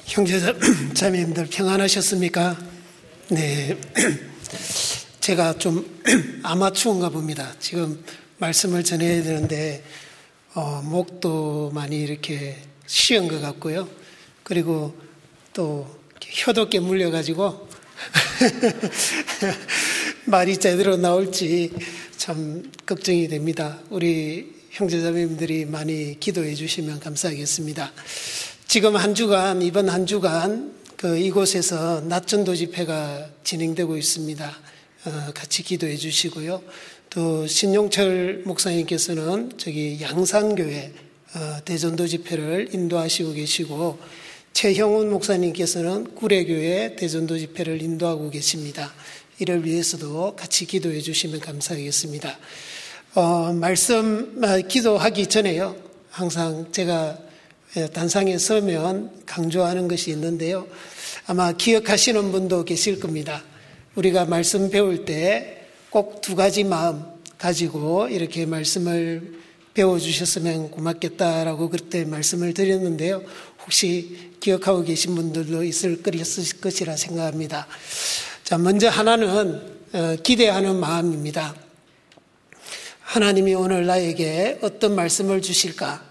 형제자매님들 평안하셨습니까? 네, 제가 좀 아마추어인가 봅니다. 지금 말씀을 전해야 되는데 목도 많이 이렇게 쉬은 것 같고요. 그리고 또 혀독게 물려가지고 말이 제대로 나올지 참 걱정이 됩니다. 우리 형제자매님들이 많이 기도해 주시면 감사하겠습니다. 지금 이번 한 주간 이곳에서 낮전도 집회가 진행되고 있습니다. 같이 기도해 주시고요. 또 신용철 목사님께서는 저기 양산교회 대전도 집회를 인도하시고 계시고, 최형훈 목사님께서는 구례교회 대전도 집회를 인도하고 계십니다. 이를 위해서도 같이 기도해 주시면 감사하겠습니다. 기도하기 전에요, 항상 제가 단상에 서면 강조하는 것이 있는데요. 아마 기억하시는 분도 계실 겁니다. 우리가 말씀 배울 때 꼭 두 가지 마음 가지고 이렇게 말씀을 배워주셨으면 고맙겠다라고 그때 말씀을 드렸는데요. 혹시 기억하고 계신 분들도 있을 것이라 생각합니다. 자, 먼저 하나는 기대하는 마음입니다. 하나님이 오늘 나에게 어떤 말씀을 주실까?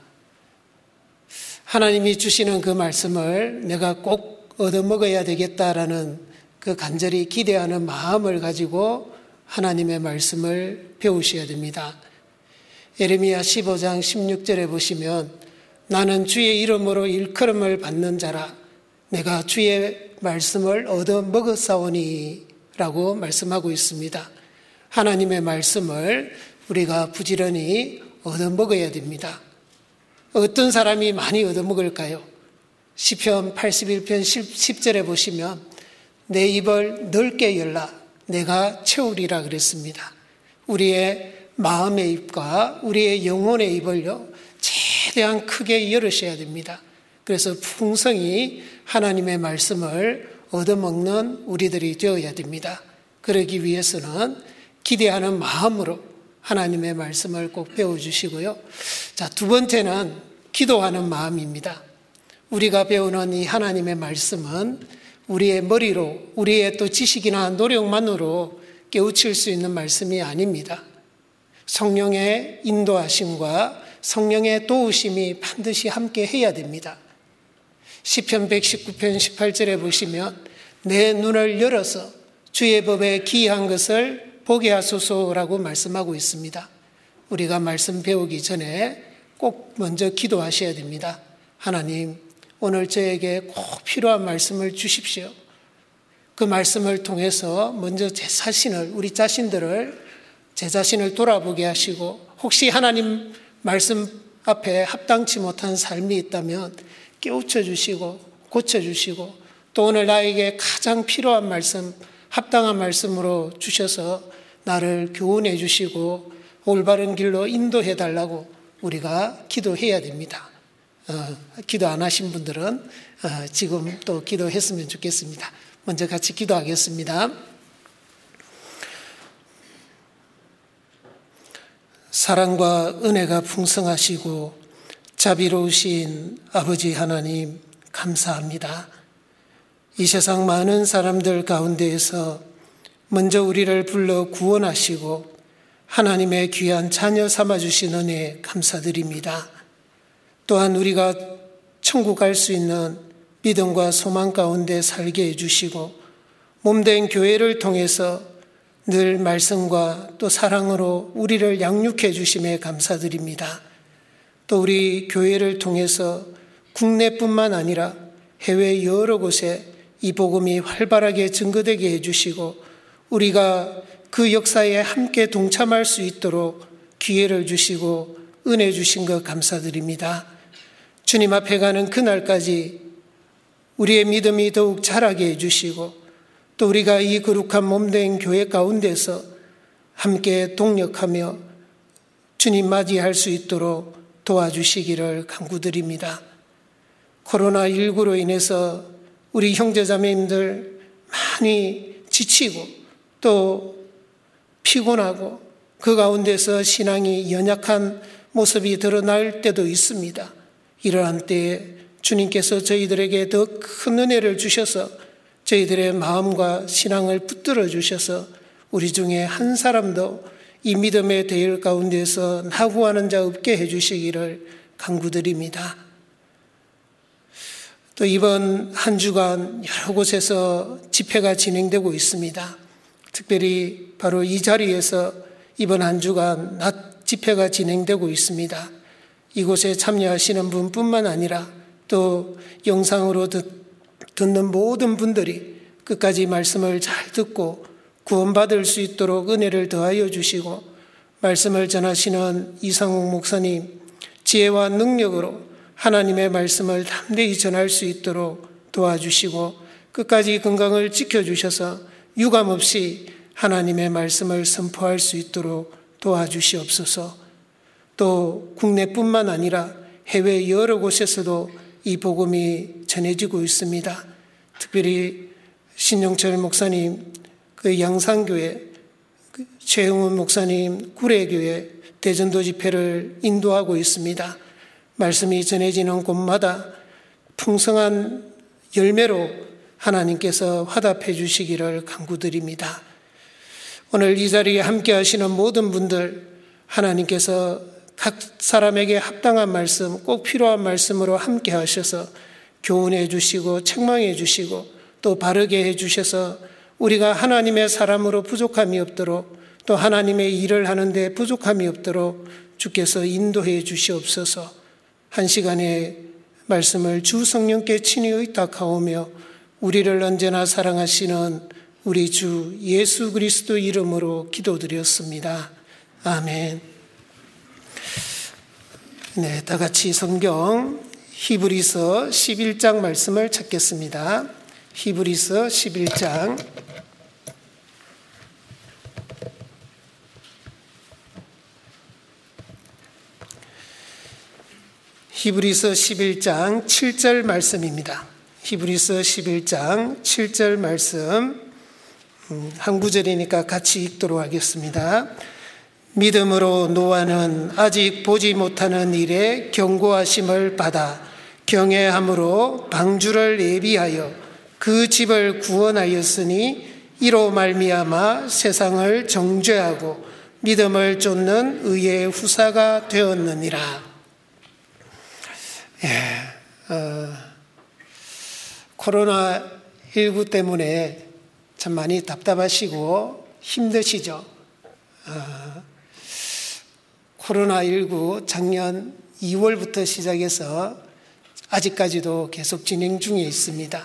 하나님이 주시는 그 말씀을 내가 꼭 얻어먹어야 되겠다라는 그 간절히 기대하는 마음을 가지고 하나님의 말씀을 배우셔야 됩니다. 예레미야 15장 16절에 보시면 나는 주의 이름으로 일컬음을 받는 자라 내가 주의 말씀을 얻어먹었사오니 라고 말씀하고 있습니다. 하나님의 말씀을 우리가 부지런히 얻어먹어야 됩니다. 어떤 사람이 많이 얻어먹을까요? 시편 81편 10절에 보시면 내 입을 넓게 열라 내가 채우리라 그랬습니다. 우리의 마음의 입과 우리의 영혼의 입을요 최대한 크게 열으셔야 됩니다. 그래서 풍성히 하나님의 말씀을 얻어먹는 우리들이 되어야 됩니다. 그러기 위해서는 기대하는 마음으로 하나님의 말씀을 꼭 배워주시고요. 자, 두 번째는 기도하는 마음입니다. 우리가 배우는 이 하나님의 말씀은 우리의 머리로, 우리의 또 지식이나 노력만으로 깨우칠 수 있는 말씀이 아닙니다. 성령의 인도하심과 성령의 도우심이 반드시 함께 해야 됩니다. 시편 119편 18절에 보시면 내 눈을 열어서 주의 법에 기이한 것을 보게 하소서라고 말씀하고 있습니다. 우리가 말씀 배우기 전에 꼭 먼저 기도하셔야 됩니다. 하나님, 오늘 저에게 꼭 필요한 말씀을 주십시오. 그 말씀을 통해서 먼저 제 자신을 돌아보게 하시고, 혹시 하나님 말씀 앞에 합당치 못한 삶이 있다면 깨우쳐 주시고 고쳐 주시고, 또 오늘 나에게 가장 필요한 말씀, 합당한 말씀으로 주셔서 나를 교훈해 주시고 올바른 길로 인도해 달라고 우리가 기도해야 됩니다. 기도 안 하신 분들은 지금 또 기도했으면 좋겠습니다. 먼저 같이 기도하겠습니다. 사랑과 은혜가 풍성하시고 자비로우신 아버지 하나님, 감사합니다. 이 세상 많은 사람들 가운데에서 먼저 우리를 불러 구원하시고 하나님의 귀한 자녀 삼아주신 은혜 감사드립니다. 또한 우리가 천국 갈 수 있는 믿음과 소망 가운데 살게 해주시고 몸된 교회를 통해서 늘 말씀과 또 사랑으로 우리를 양육해 주심에 감사드립니다. 또 우리 교회를 통해서 국내뿐만 아니라 해외 여러 곳에 이 복음이 활발하게 증거되게 해주시고 우리가 그 역사에 함께 동참할 수 있도록 기회를 주시고 은혜 주신 것 감사드립니다. 주님 앞에 가는 그날까지 우리의 믿음이 더욱 자라게 해주시고 또 우리가 이 거룩한 몸된 교회 가운데서 함께 동력하며 주님 맞이할 수 있도록 도와주시기를 간구드립니다. 코로나19로 인해서 우리 형제자매님들 많이 지치고 또 피곤하고 그 가운데서 신앙이 연약한 모습이 드러날 때도 있습니다. 이러한 때에 주님께서 저희들에게 더 큰 은혜를 주셔서 저희들의 마음과 신앙을 붙들어 주셔서 우리 중에 한 사람도 이 믿음의 대열 가운데서 낙오하는 자 없게 해주시기를 간구드립니다. 또 이번 한 주간 여러 곳에서 집회가 진행되고 있습니다. 특별히 바로 이 자리에서 이번 한 주간 낮 집회가 진행되고 있습니다. 이곳에 참여하시는 분뿐만 아니라 또 영상으로 듣는 모든 분들이 끝까지 말씀을 잘 듣고 구원받을 수 있도록 은혜를 더하여 주시고, 말씀을 전하시는 이상욱 목사님 지혜와 능력으로 하나님의 말씀을 담대히 전할 수 있도록 도와주시고, 끝까지 건강을 지켜주셔서 유감없이 하나님의 말씀을 선포할 수 있도록 도와주시옵소서. 또 국내뿐만 아니라 해외 여러 곳에서도 이 복음이 전해지고 있습니다. 특별히 신영철 목사님 그 양산교회, 최영훈 목사님 구례교회 대전도 집회를 인도하고 있습니다. 말씀이 전해지는 곳마다 풍성한 열매로 하나님께서 화답해 주시기를 간구드립니다. 오늘 이 자리에 함께 하시는 모든 분들, 하나님께서 각 사람에게 합당한 말씀, 꼭 필요한 말씀으로 함께 하셔서 교훈해 주시고 책망해 주시고 또 바르게 해 주셔서 우리가 하나님의 사람으로 부족함이 없도록, 또 하나님의 일을 하는데 부족함이 없도록 주께서 인도해 주시옵소서. 한 시간의 말씀을 주 성령께 친히 의탁하오며 우리를 언제나 사랑하시는 우리 주 예수 그리스도 이름으로 기도드렸습니다. 아멘. 네, 다 같이 성경 히브리서 11장 말씀을 찾겠습니다. 히브리서 11장 히브리서 11장 7절 말씀입니다. 히브리서 11장 7절 말씀, 한 구절이니까 같이 읽도록 하겠습니다. 믿음으로 노아는 아직 보지 못하는 일에 경고하심을 받아 경외함으로 방주를 예비하여 그 집을 구원하였으니 이로 말미암아 세상을 정죄하고 믿음을 쫓는 의의 후사가 되었느니라. 코로나19 때문에 참 많이 답답하시고 힘드시죠? 코로나19 작년 2월부터 시작해서 아직까지도 계속 진행 중에 있습니다.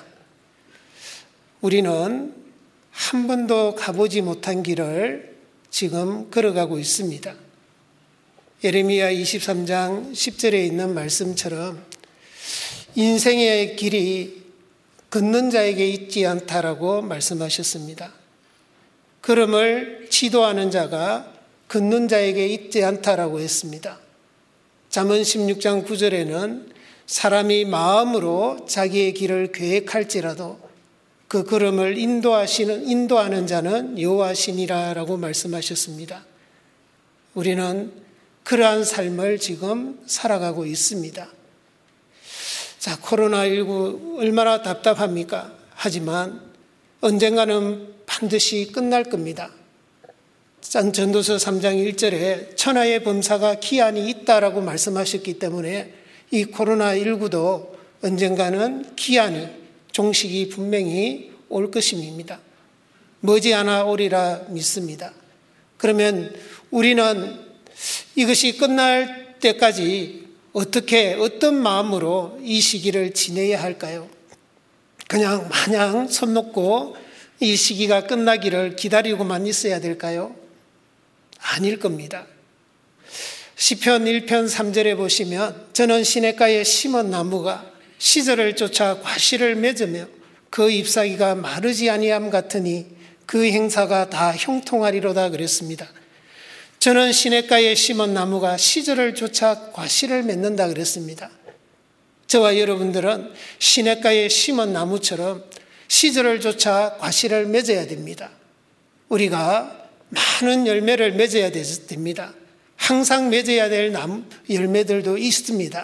우리는 한 번도 가보지 못한 길을 지금 걸어가고 있습니다. 예레미야 23장 10절에 있는 말씀처럼 인생의 길이 걷는 자에게 있지 않다라고 말씀하셨습니다. 걸음을 지도하는 자가 걷는 자에게 있지 않다라고 했습니다. 잠언 16장 9절에는 사람이 마음으로 자기의 길을 계획할지라도 그 걸음을 인도하는 자는 여호와시니라라고 말씀하셨습니다. 우리는 그러한 삶을 지금 살아가고 있습니다. 자, 코로나19 얼마나 답답합니까? 하지만 언젠가는 반드시 끝날 겁니다. 전도서 3장 1절에 천하의 범사가 기한이 있다라고 말씀하셨기 때문에 이 코로나19도 언젠가는 기한이, 종식이 분명히 올 것입니다. 머지않아 오리라 믿습니다. 그러면 우리는 이것이 끝날 때까지 어떤 마음으로 이 시기를 지내야 할까요? 그냥 마냥 손 놓고 이 시기가 끝나기를 기다리고만 있어야 될까요? 아닐 겁니다. 시편 1편 3절에 보시면 저는 시냇가에 심은 나무가 시절을 쫓아 과실을 맺으며 그 잎사귀가 마르지 아니함 같으니 그 행사가 다 형통하리로다 그랬습니다. 저는 시냇가에 심은 나무가 시절을 쫓아 과실을 맺는다 그랬습니다. 저와 여러분들은 시냇가에 심은 나무처럼 시절을 쫓아 과실을 맺어야 됩니다. 우리가 많은 열매를 맺어야 됩니다. 항상 맺어야 될 열매들도 있습니다.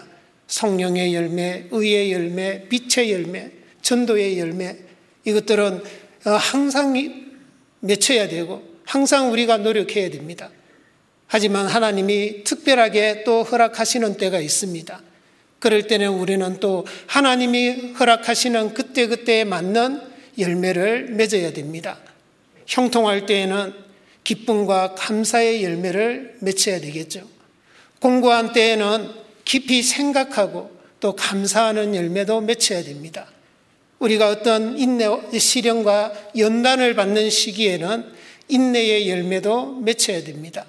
성령의 열매, 의의 열매, 빛의 열매, 전도의 열매, 이것들은 항상 맺혀야 되고 항상 우리가 노력해야 됩니다. 하지만 하나님이 특별하게 또 허락하시는 때가 있습니다. 그럴 때는 우리는 또 하나님이 허락하시는 그때그때에 맞는 열매를 맺어야 됩니다. 형통할 때에는 기쁨과 감사의 열매를 맺어야 되겠죠. 공고한 때에는 깊이 생각하고 또 감사하는 열매도 맺어야 됩니다. 우리가 어떤 인내, 시련과 연단을 받는 시기에는 인내의 열매도 맺어야 됩니다.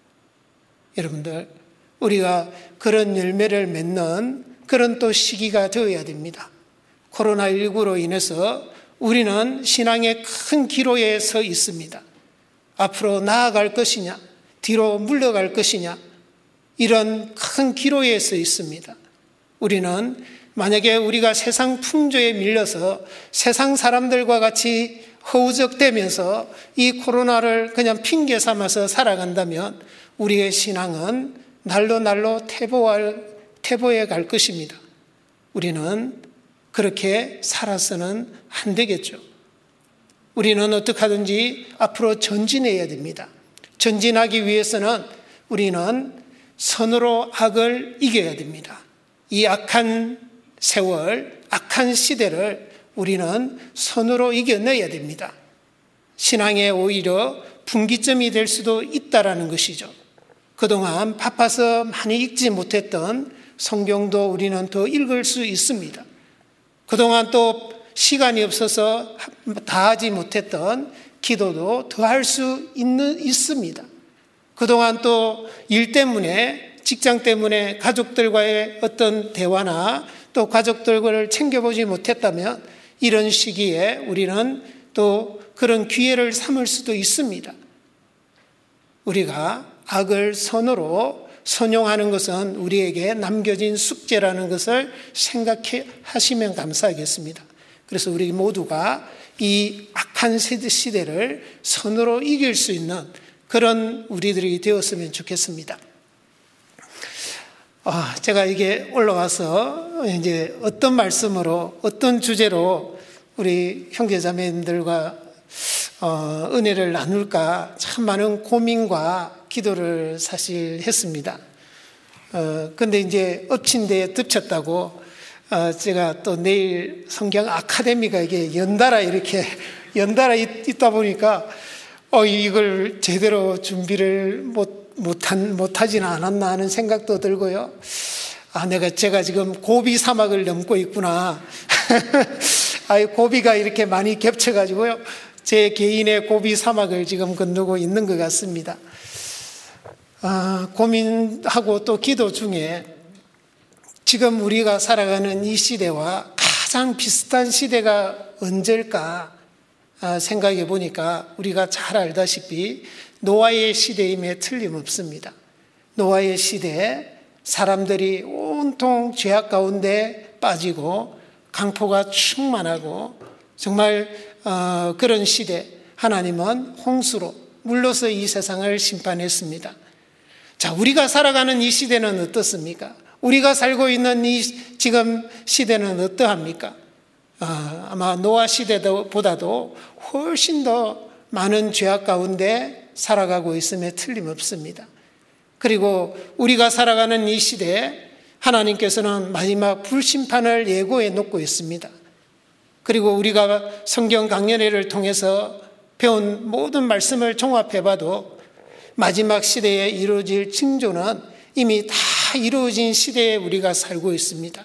여러분들, 우리가 그런 열매를 맺는 그런 또 시기가 되어야 됩니다. 코로나19로 인해서 우리는 신앙의 큰 기로에 서 있습니다. 앞으로 나아갈 것이냐, 뒤로 물러갈 것이냐, 이런 큰 기로에 서 있습니다. 우리는 만약에 우리가 세상 풍조에 밀려서 세상 사람들과 같이 허우적대면서 이 코로나를 그냥 핑계 삼아서 살아간다면 우리의 신앙은 날로 날로 퇴보해 갈 것입니다. 우리는 그렇게 살아서는 안 되겠죠. 우리는 어떻게 하든지 앞으로 전진해야 됩니다. 전진하기 위해서는 우리는 선으로 악을 이겨야 됩니다. 이 악한 세월, 악한 시대를 우리는 선으로 이겨내야 됩니다. 신앙에 오히려 분기점이 될 수도 있다라는 것이죠. 그동안 바빠서 많이 읽지 못했던 성경도 우리는 더 읽을 수 있습니다. 그동안 또 시간이 없어서 다 하지 못했던 기도도 더 할 수 있습니다. 그동안 또 일 때문에, 직장 때문에 가족들과의 어떤 대화나 또 가족들을 챙겨보지 못했다면 이런 시기에 우리는 또 그런 기회를 삼을 수도 있습니다. 우리가 악을 선으로 선용하는 것은 우리에게 남겨진 숙제라는 것을 생각하시면 감사하겠습니다. 그래서 우리 모두가 이 악한 시대를 선으로 이길 수 있는 그런 우리들이 되었으면 좋겠습니다. 제가 이게 올라와서 이제 어떤 말씀으로, 어떤 주제로 우리 형제자매님들과 은혜를 나눌까 참 많은 고민과 기도를 사실 했습니다. 근데 이제 엎친 데에 덮쳤다고 제가 또 내일 성경 아카데미가 이게 연달아 있다 보니까 이걸 제대로 준비를 못하지는 않았나 하는 생각도 들고요. 제가 지금 고비 사막을 넘고 있구나. 고비가 이렇게 많이 겹쳐가지고요. 제 개인의 고비 사막을 지금 건너고 있는 것 같습니다. 고민하고 또 기도 중에 지금 우리가 살아가는 이 시대와 가장 비슷한 시대가 언제일까 생각해 보니까 우리가 잘 알다시피 노아의 시대임에 틀림없습니다. 노아의 시대에 사람들이 온통 죄악 가운데 빠지고 강포가 충만하고 정말 그런 시대, 하나님은 홍수로 물로서 이 세상을 심판했습니다. 자, 우리가 살아가는 이 시대는 어떻습니까? 우리가 살고 있는 이 지금 시대는 어떠합니까? 아마 노아 시대보다도 훨씬 더 많은 죄악 가운데 살아가고 있음에 틀림없습니다. 그리고 우리가 살아가는 이 시대에 하나님께서는 마지막 불심판을 예고해 놓고 있습니다. 그리고 우리가 성경 강연회를 통해서 배운 모든 말씀을 종합해 봐도 마지막 시대에 이루어질 징조는 이미 다 이루어진 시대에 우리가 살고 있습니다.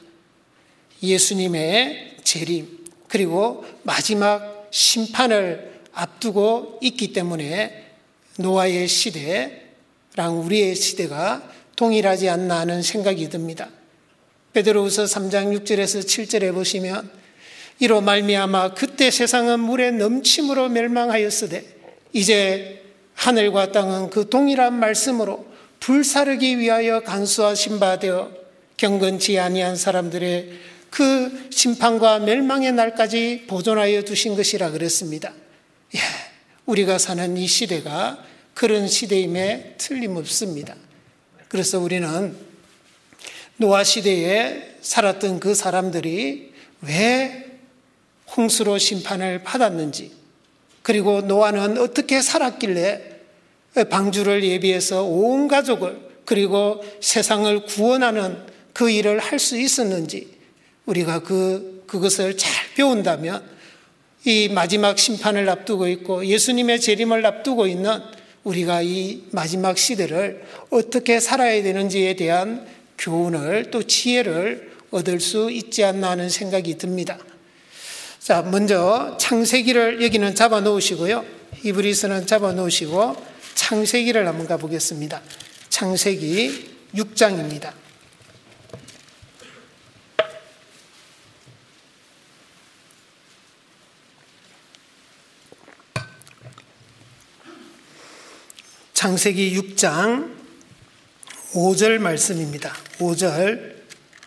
예수님의 재림 그리고 마지막 심판을 앞두고 있기 때문에 노아의 시대랑 우리의 시대가 동일하지 않나 하는 생각이 듭니다. 베드로후서 3장 6절에서 7절에 보시면 이로 말미암아 그때 세상은 물의 넘침으로 멸망하였으되 이제 하늘과 땅은 그 동일한 말씀으로 불사르기 위하여 간수하신 바 되어 경건치 아니한 사람들의 그 심판과 멸망의 날까지 보존하여 두신 것이라 그랬습니다. 우리가 사는 이 시대가 그런 시대임에 틀림없습니다. 그래서 우리는 노아 시대에 살았던 그 사람들이 왜 홍수로 심판을 받았는지, 그리고 노아는 어떻게 살았길래 방주를 예비해서 온 가족을, 그리고 세상을 구원하는 그 일을 할 수 있었는지, 우리가 그것을 잘 배운다면 이 마지막 심판을 앞두고 있고 예수님의 재림을 앞두고 있는 우리가 이 마지막 시대를 어떻게 살아야 되는지에 대한 교훈을, 또 지혜를 얻을 수 있지 않나 하는 생각이 듭니다. 자, 먼저 창세기를 여기는 잡아 놓으시고요. 히브리서는 잡아 놓으시고 창세기를 한번 가보겠습니다. 창세기 6장입니다. 창세기 6장 5절 말씀입니다. 5절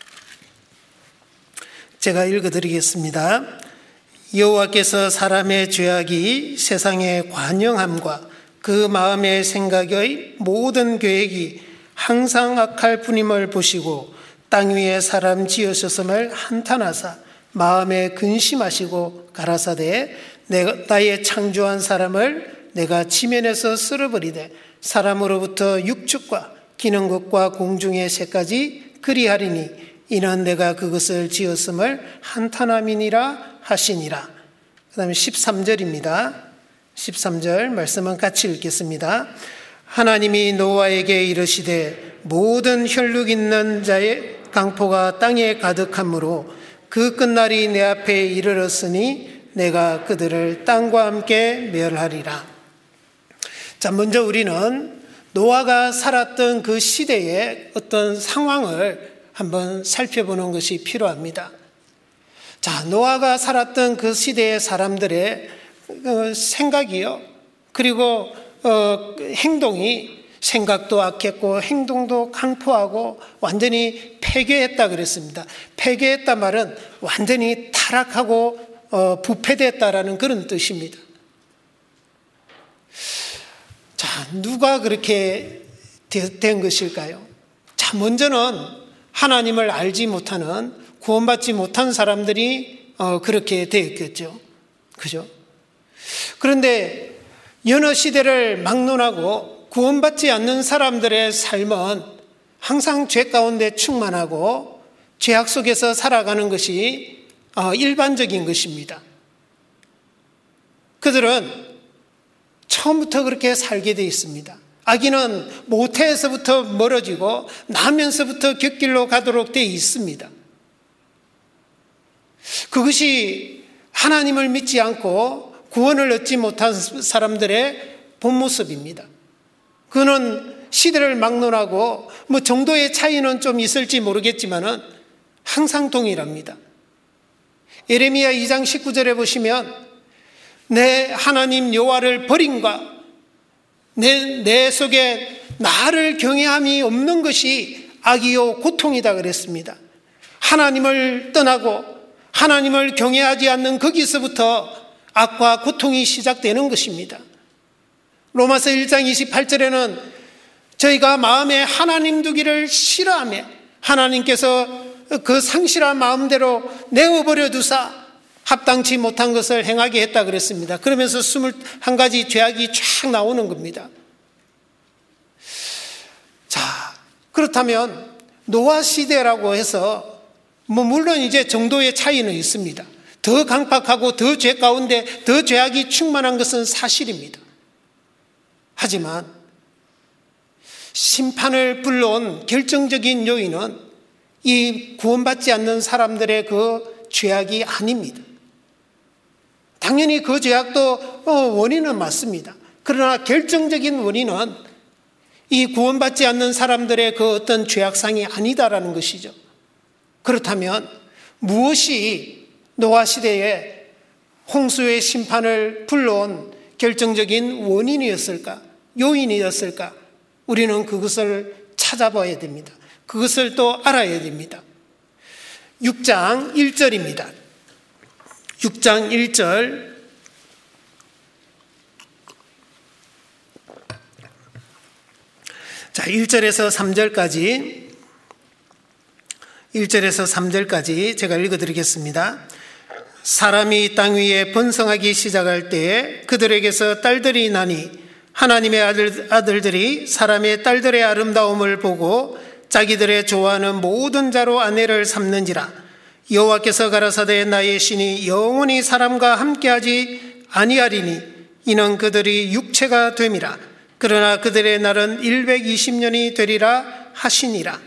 제가 읽어드리겠습니다. 여호와께서 사람의 죄악이 세상에 관영함과 그 마음의 생각의 모든 계획이 항상 악할 뿐임을 보시고 땅 위에 사람 지으셨음을 한탄하사 마음에 근심하시고 가라사대 나의 창조한 사람을 내가 지면에서 쓸어버리되 사람으로부터 육축과 기는 것과 공중의 새까지 그리하리니 이는 내가 그것을 지었음을 한탄함이니라 하시니라. 그 다음에 13절입니다. 13절 말씀은 같이 읽겠습니다. 하나님이 노아에게 이르시되 모든 혈육 있는 자의 강포가 땅에 가득하므로 그 끝날이 내 앞에 이르렀으니 내가 그들을 땅과 함께 멸하리라. 자, 먼저 우리는 노아가 살았던 그 시대의 어떤 상황을 한번 살펴보는 것이 필요합니다. 자, 노아가 살았던 그 시대의 사람들의 생각이요, 그리고 행동이, 생각도 악했고 행동도 강포하고 완전히 폐괴했다 그랬습니다. 폐괴했다 말은 완전히 타락하고 부패됐다라는 그런 뜻입니다. 자, 누가 그렇게 된 것일까요? 자, 먼저는 하나님을 알지 못하는, 구원받지 못한 사람들이 그렇게 되었겠죠. 그죠? 그런데 여느 시대를 막론하고 구원받지 않는 사람들의 삶은 항상 죄 가운데 충만하고 죄악 속에서 살아가는 것이 일반적인 것입니다. 그들은 처음부터 그렇게 살게 되어 있습니다. 아기는 모태에서부터 멀어지고 나면서부터 곁길로 가도록 되어 있습니다. 그것이 하나님을 믿지 않고 구원을 얻지 못한 사람들의 본 모습입니다. 그는 시대를 막론하고 정도의 차이는 좀 있을지 모르겠지만은 항상 동일합니다. 예레미야 2장 19절에 보시면 내 하나님 여호와를 버림과 내 속에 나를 경외함이 없는 것이 악이요 고통이다 그랬습니다. 하나님을 떠나고 하나님을 경외하지 않는 거기서부터 악과 고통이 시작되는 것입니다. 로마서 1장 28절에는 저희가 마음에 하나님 두기를 싫어하며 하나님께서 그 상실한 마음대로 내어버려 두사 합당치 못한 것을 행하게 했다 그랬습니다. 그러면서 21가지 죄악이 쫙 나오는 겁니다. 자, 그렇다면 노아 시대라고 해서 물론 이제 정도의 차이는 있습니다. 더 강팍하고 더 죄 가운데 더 죄악이 충만한 것은 사실입니다. 하지만 심판을 불러온 결정적인 요인은 이 구원받지 않는 사람들의 그 죄악이 아닙니다. 당연히 그 죄악도 원인은 맞습니다. 그러나 결정적인 원인은 이 구원받지 않는 사람들의 그 어떤 죄악상이 아니다라는 것이죠. 그렇다면 무엇이 노아 시대에 홍수의 심판을 불러온 결정적인 원인이었을까? 요인이었을까? 우리는 그것을 찾아봐야 됩니다. 그것을 또 알아야 됩니다. 6장 1절입니다. 6장 1절. 자, 1절에서 3절까지 1절에서 3절까지 제가 읽어드리겠습니다. 사람이 땅 위에 번성하기 시작할 때에 그들에게서 딸들이 나니 하나님의 아들들이 사람의 딸들의 아름다움을 보고 자기들의 좋아하는 모든 자로 아내를 삼는지라. 여호와께서 가라사대 나의 신이 영원히 사람과 함께하지 아니하리니 이는 그들이 육체가 됨이라. 그러나 그들의 날은 120년이 되리라 하시니라.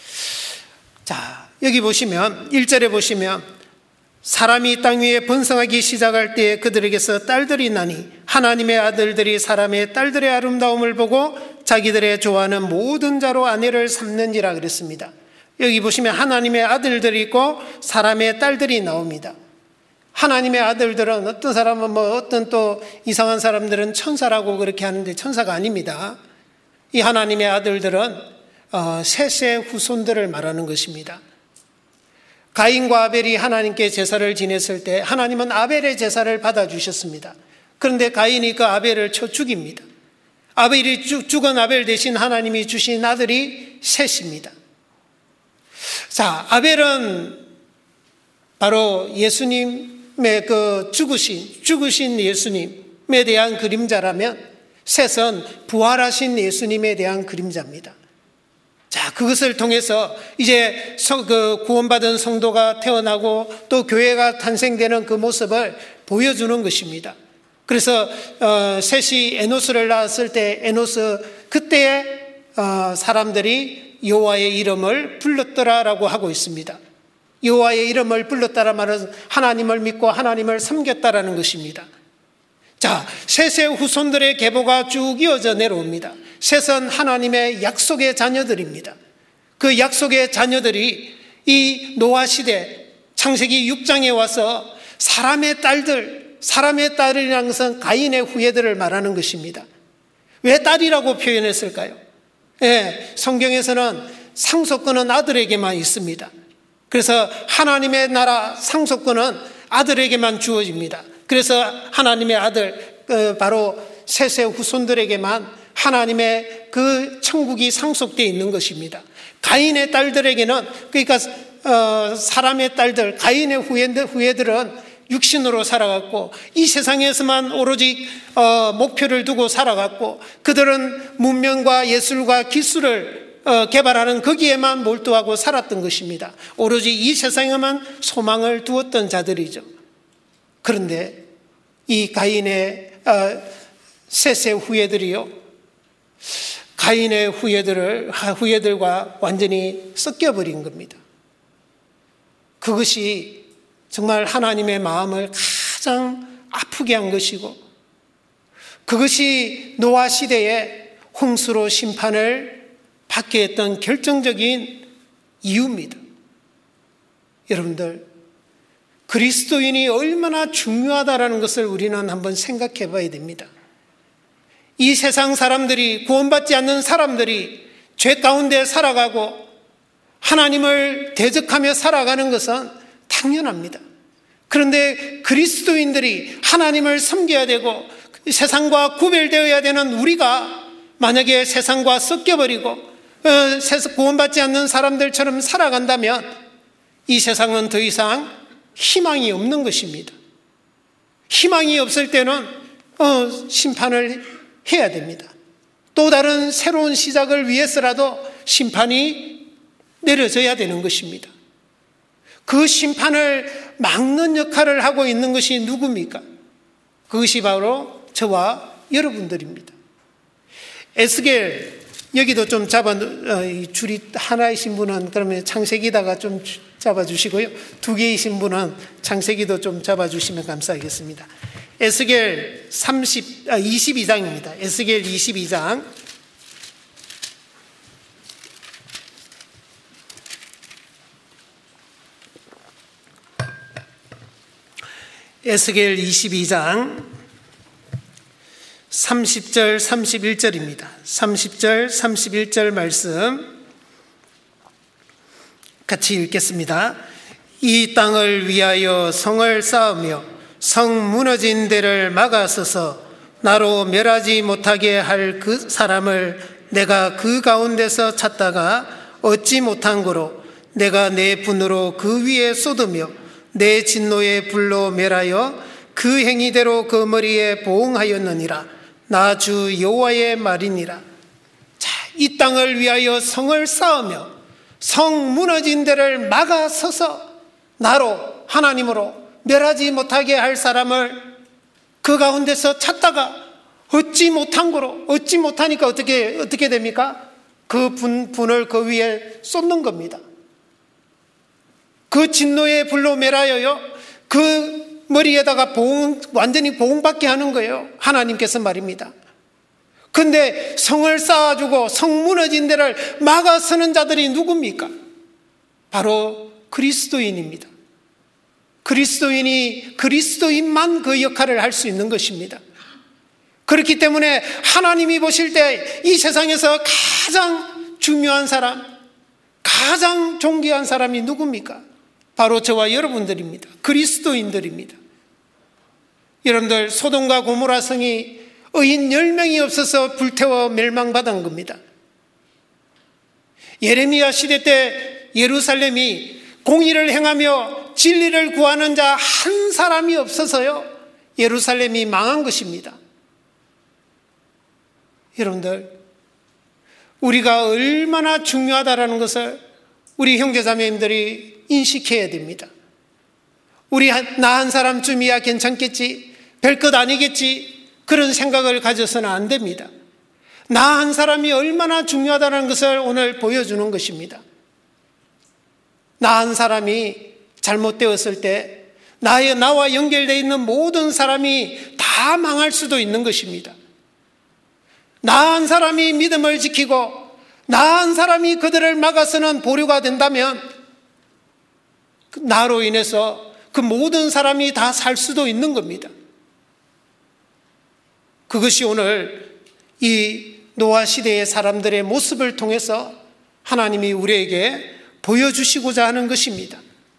자, 여기 보시면 1절에 보시면 사람이 땅 위에 번성하기 시작할 때에 그들에게서 딸들이 나니 하나님의 아들들이 사람의 딸들의 아름다움을 보고 자기들의 좋아하는 모든 자로 아내를 삼는지라 그랬습니다. 여기 보시면 하나님의 아들들이 있고 사람의 딸들이 나옵니다. 하나님의 아들들은 어떤 사람은 어떤 또 이상한 사람들은 천사라고 그렇게 하는데 천사가 아닙니다. 이 하나님의 아들들은 셋의 후손들을 말하는 것입니다. 가인과 아벨이 하나님께 제사를 지냈을 때 하나님은 아벨의 제사를 받아주셨습니다. 그런데 가인이 그 아벨을 쳐 죽입니다. 아벨이 죽은 아벨 대신 하나님이 주신 아들이 셋입니다. 자, 아벨은 바로 예수님의 그 죽으신 예수님에 대한 그림자라면 셋은 부활하신 예수님에 대한 그림자입니다. 자, 그것을 통해서 이제 구원받은 성도가 태어나고 또 교회가 탄생되는 그 모습을 보여주는 것입니다. 그래서 셋이 에노스를 낳았을 때 에노스 그때에 사람들이 여호와의 이름을 불렀더라라고 하고 있습니다. 여호와의 이름을 불렀다라 말은 하나님을 믿고 하나님을 섬겼다라는 것입니다. 자, 셋의 후손들의 계보가 쭉 이어져 내려옵니다. 셋은 하나님의 약속의 자녀들입니다. 그 약속의 자녀들이 이 노아 시대 창세기 6장에 와서 사람의 딸이라는 것은 가인의 후예들을 말하는 것입니다. 왜 딸이라고 표현했을까요? 성경에서는 상속권은 아들에게만 있습니다. 그래서 하나님의 나라 상속권은 아들에게만 주어집니다. 그래서 하나님의 아들 바로 셋의 후손들에게만 하나님의 그 천국이 상속되어 있는 것입니다. 가인의 딸들에게는 그러니까 사람의 딸들 가인의 후예들은 육신으로 살아갔고 이 세상에서만 오로지 목표를 두고 살아갔고 그들은 문명과 예술과 기술을 개발하는 거기에만 몰두하고 살았던 것입니다. 오로지 이 세상에만 소망을 두었던 자들이죠. 그런데 이 가인의 셋의 후예들이요, 가인의 후예들과 완전히 섞여버린 겁니다. 그것이 정말 하나님의 마음을 가장 아프게 한 것이고 그것이 노아 시대에 홍수로 심판을 받게 했던 결정적인 이유입니다. 여러분들, 그리스도인이 얼마나 중요하다는 것을 우리는 한번 생각해 봐야 됩니다. 이 세상 사람들이, 구원받지 않는 사람들이 죄 가운데 살아가고 하나님을 대적하며 살아가는 것은 당연합니다. 그런데 그리스도인들이 하나님을 섬겨야 되고 세상과 구별되어야 되는 우리가 만약에 세상과 섞여버리고 구원받지 않는 사람들처럼 살아간다면 이 세상은 더 이상 희망이 없는 것입니다. 희망이 없을 때는 심판을 해야 됩니다. 또 다른 새로운 시작을 위해서라도 심판이 내려져야 되는 것입니다. 그 심판을 막는 역할을 하고 있는 것이 누굽니까? 그것이 바로 저와 여러분들입니다. 에스겔, 여기도 좀 줄이 하나이신 분은 그러면 창세기다가 좀 잡아주시고요. 두 개이신 분은 창세기도 좀 잡아주시면 감사하겠습니다. 에스겔 22장입니다. 에스겔 22장. 에스겔 22장 30절 31절입니다. 30절 31절 말씀 같이 읽겠습니다. 이 땅을 위하여 성을 쌓으며 성 무너진 데를 막아서서 나로 멸하지 못하게 할 그 사람을 내가 그 가운데서 찾다가 얻지 못한 고로 내가 내 분으로 그 위에 쏟으며 내 진노의 불로 멸하여 그 행위대로 그 머리에 보응하였느니라. 나 주 여호와의 말이니라. 자, 이 땅을 위하여 성을 쌓으며 성 무너진 데를 막아서서 나로 하나님으로 멸하지 못하게 할 사람을 그 가운데서 찾다가 얻지 못한 거로, 얻지 못하니까 어떻게 됩니까? 그 분을 그 위에 쏟는 겁니다. 그 진노의 불로 멸하여요, 그 머리에다가 완전히 보응받게 하는 거예요. 하나님께서 말입니다. 근데 성을 쌓아주고 성 무너진 데를 막아서는 자들이 누굽니까? 바로 그리스도인입니다. 그리스도인만 그 역할을 할 수 있는 것입니다. 그렇기 때문에 하나님이 보실 때 이 세상에서 가장 중요한 사람, 가장 존귀한 사람이 누굽니까? 바로 저와 여러분들입니다. 그리스도인들입니다. 여러분들, 소돔과 고모라 성이 의인 10명이 없어서 불태워 멸망받은 겁니다. 예레미야 시대 때 예루살렘이 공의를 행하며 진리를 구하는 자 한 사람이 없어서요, 예루살렘이 망한 것입니다. 여러분들, 우리가 얼마나 중요하다라는 것을 우리 형제자매님들이 인식해야 됩니다. 나 한 사람쯤이야 괜찮겠지, 별것 아니겠지, 그런 생각을 가져서는 안 됩니다. 나 한 사람이 얼마나 중요하다는 것을 오늘 보여주는 것입니다. 나 한 사람이 잘못되었을 때 나와 연결되어 있는 모든 사람이 다 망할 수도 있는 것입니다. 나 한 사람이 믿음을 지키고 나 한 사람이 그들을 막아서는 보류가 된다면 나로 인해서 그 모든 사람이 다 살 수도 있는 겁니다. 그것이 오늘 이 노아 시대의 사람들의 모습을 통해서 하나님이 우리에게 보여주시고자 하는 것입니다.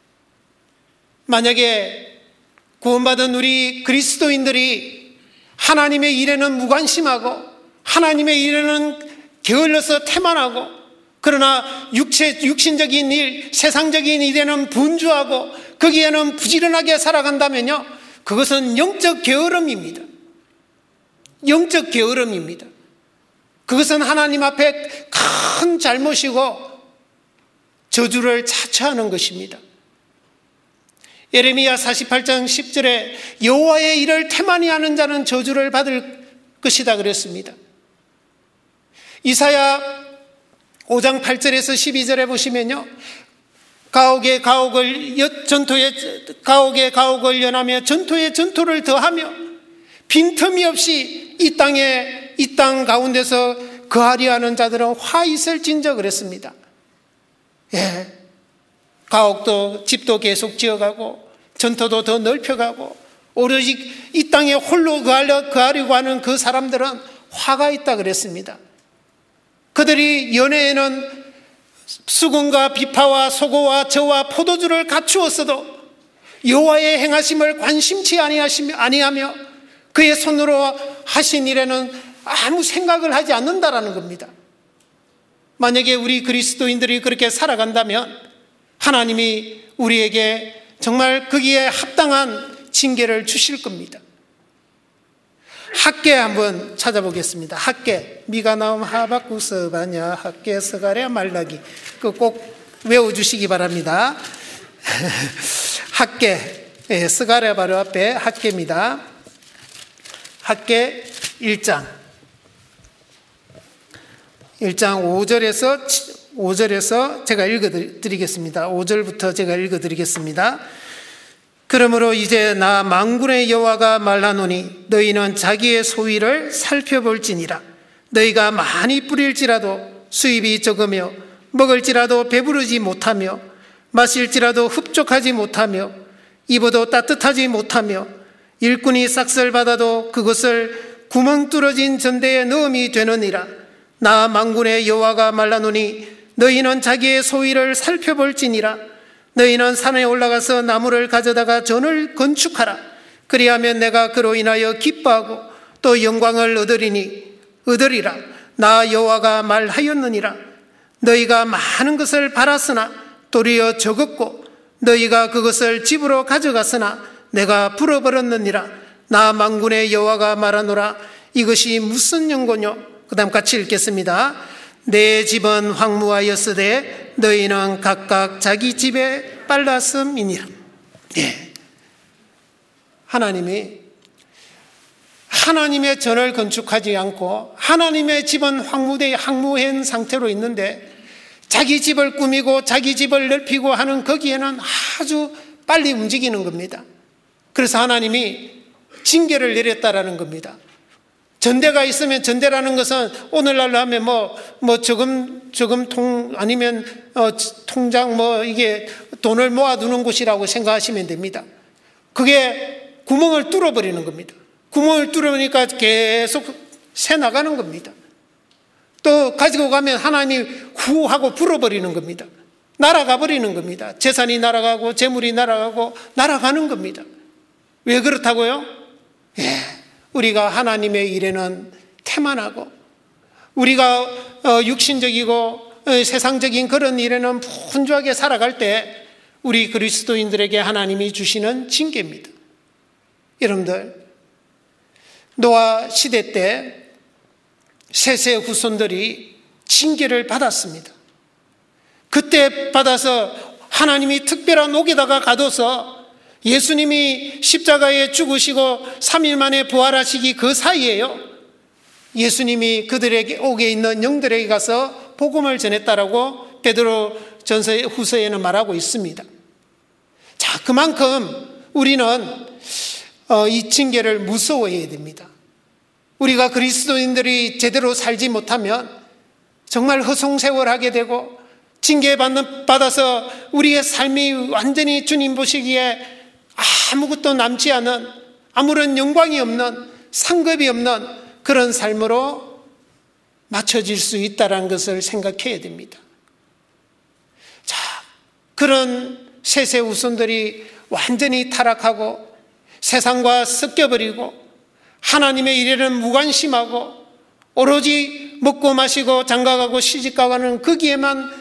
만약에 구원받은 우리 그리스도인들이 하나님의 일에는 무관심하고 하나님의 일에는 게을러서 태만하고, 그러나 육신적인 일, 세상적인 일에는 분주하고 거기에는 부지런하게 살아간다면요, 그것은 영적 게으름입니다. 영적 게으름입니다. 그것은 하나님 앞에 큰 잘못이고 저주를 자처하는 것입니다. 예레미야 48장 10절에 여호와의 일을 태만히 하는 자는 저주를 받을 것이다 그랬습니다. 이사야 5장 8절에서 12절에 보시면요, 가옥에 가옥을 연하며 전토에 전토를 더하며 빈틈이 없이 이 땅 가운데서 거하려 하는 자들은 화 있을진저 그랬습니다. 예, 가옥도 집도 계속 지어가고 전토도 더 넓혀가고 오로지 이 땅에 홀로 거하려고 하는 그 사람들은 화가 있다 그랬습니다. 그들이 연애에는 수금과 비파와 소고와 저와 포도주를 갖추었어도 여호와의 행하심을 관심치 아니하며 그의 손으로 하신 일에는 아무 생각을 하지 않는다라는 겁니다. 만약에 우리 그리스도인들이 그렇게 살아간다면 하나님이 우리에게 정말 거기에 합당한 징계를 주실 겁니다. 학계 한번 찾아보겠습니다. 학계, 미가 나옴 하박국 서바냐 학계 서가랴 말라기, 그 꼭 외워주시기 바랍니다. 학계, 서가랴 바로 앞에 학계입니다. 학계 1장 5절에서 제가 읽어드리겠습니다. 5절부터 제가 읽어드리겠습니다. 그러므로 이제 나 만군의 여호와가 말하노니 너희는 자기의 소위를 살펴볼지니라. 너희가 많이 뿌릴지라도 수입이 적으며 먹을지라도 배부르지 못하며 마실지라도 흡족하지 못하며 입어도 따뜻하지 못하며 일꾼이 싹쓸 받아도 그것을 구멍 뚫어진 전대에 넣음이 되느니라. 나 만군의 여호와가 말하노니 너희는 자기의 소위를 살펴볼지니라. 너희는 산에 올라가서 나무를 가져다가 전을 건축하라. 그리하면 내가 그로 인하여 기뻐하고 또 영광을 얻으리라. 나 여호와가 말하였느니라. 너희가 많은 것을 바랐으나 도리어 적었고 너희가 그것을 집으로 가져갔으나 내가 불어버렸느니라. 나 만군의 여호와가 말하노라. 이것이 무슨 연고뇨? 그 다음 같이 읽겠습니다. 내 집은 황무하였으되 너희는 각각 자기 집에 빨랐음이니라. 예. 하나님의 전을 건축하지 않고 하나님의 집은 황무한 상태로 있는데 자기 집을 꾸미고 자기 집을 넓히고 하는 거기에는 아주 빨리 움직이는 겁니다. 그래서 하나님이 징계를 내렸다라는 겁니다. 전대가 있으면, 전대라는 것은 오늘날로 하면 저금 아니면 통장 이게 돈을 모아두는 곳이라고 생각하시면 됩니다. 그게 구멍을 뚫어버리는 겁니다. 구멍을 뚫으니까 계속 새 나가는 겁니다. 또 가지고 가면 하나님이 후 하고 불어버리는 겁니다. 날아가 버리는 겁니다. 재산이 날아가고 재물이 날아가고 날아가는 겁니다. 왜 그렇다고요? 예, 우리가 하나님의 일에는 태만하고 우리가 육신적이고 세상적인 그런 일에는 분주하게 살아갈 때 우리 그리스도인들에게 하나님이 주시는 징계입니다. 여러분들, 노아 시대 때 셋의 후손들이 징계를 받았습니다. 그때 받아서 하나님이 특별한 옥에다가 가둬서 예수님이 십자가에 죽으시고 3일 만에 부활하시기 그 사이에요, 예수님이 그들에게 옥에 있는 영들에게 가서 복음을 전했다라고 베드로 전서 후서에는 말하고 있습니다. 자, 그만큼 우리는 이 징계를 무서워해야 됩니다. 우리가 그리스도인들이 제대로 살지 못하면 정말 허송세월하게 되고 징계받아서 우리의 삶이 완전히 주님 보시기에 아무것도 남지 않은, 아무런 영광이 없는, 상급이 없는 그런 삶으로 맞춰질 수 있다는 것을 생각해야 됩니다. 자, 그런 셋의 후손들이 완전히 타락하고 세상과 섞여버리고 하나님의 일에는 무관심하고 오로지 먹고 마시고 장가가고 시집가가는 거기에만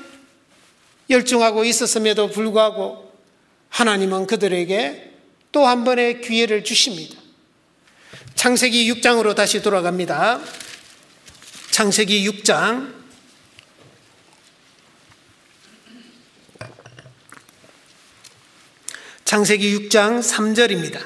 열중하고 있었음에도 불구하고 하나님은 그들에게 또 한 번의 기회를 주십니다. 창세기 6장으로 다시 돌아갑니다. 창세기 6장 창세기 6장 3절입니다.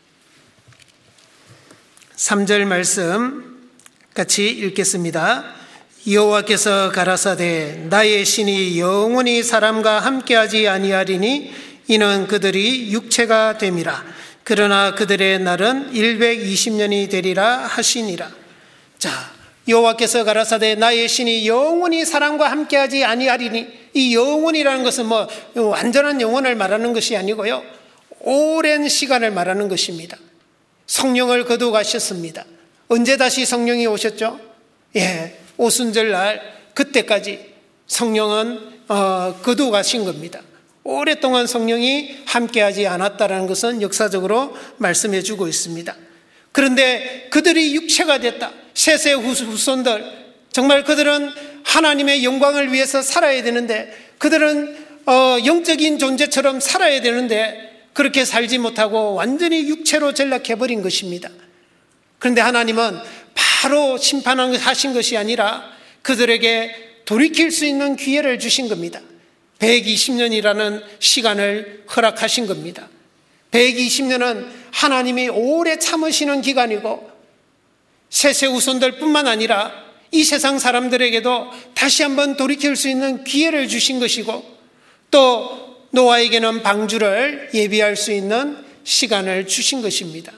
3절 말씀 같이 읽겠습니다. 여호와께서 가라사대 나의 신이 영원히 사람과 함께하지 아니하리니 이는 그들이 육체가 됨이라. 그러나 그들의 날은 120년이 되리라 하시니라. 자, 여호와께서 가라사대 나의 신이 영원히 사람과 함께하지 아니하리니, 이 영원이라는 것은 완전한 영원을 말하는 것이 아니고요, 오랜 시간을 말하는 것입니다. 성령을 거두가셨습니다. 언제 다시 성령이 오셨죠? 예, 오순절날 그때까지 성령은 거두가신 겁니다. 오랫동안 성령이 함께하지 않았다는 것은 역사적으로 말씀해 주고 있습니다. 그런데 그들이 육체가 됐다. 셋의 후손들, 정말 그들은 하나님의 영광을 위해서 살아야 되는데, 그들은 영적인 존재처럼 살아야 되는데 그렇게 살지 못하고 완전히 육체로 전락해버린 것입니다. 그런데 하나님은 바로 심판하신 것이 아니라 그들에게 돌이킬 수 있는 기회를 주신 겁니다. 120년이라는 시간을 허락하신 겁니다. 120년은 하나님이 오래 참으시는 기간이고, 셋의 후손들 뿐만 아니라 이 세상 사람들에게도 다시 한번 돌이킬 수 있는 기회를 주신 것이고, 또 노아에게는 방주를 예비할 수 있는 시간을 주신 것입니다.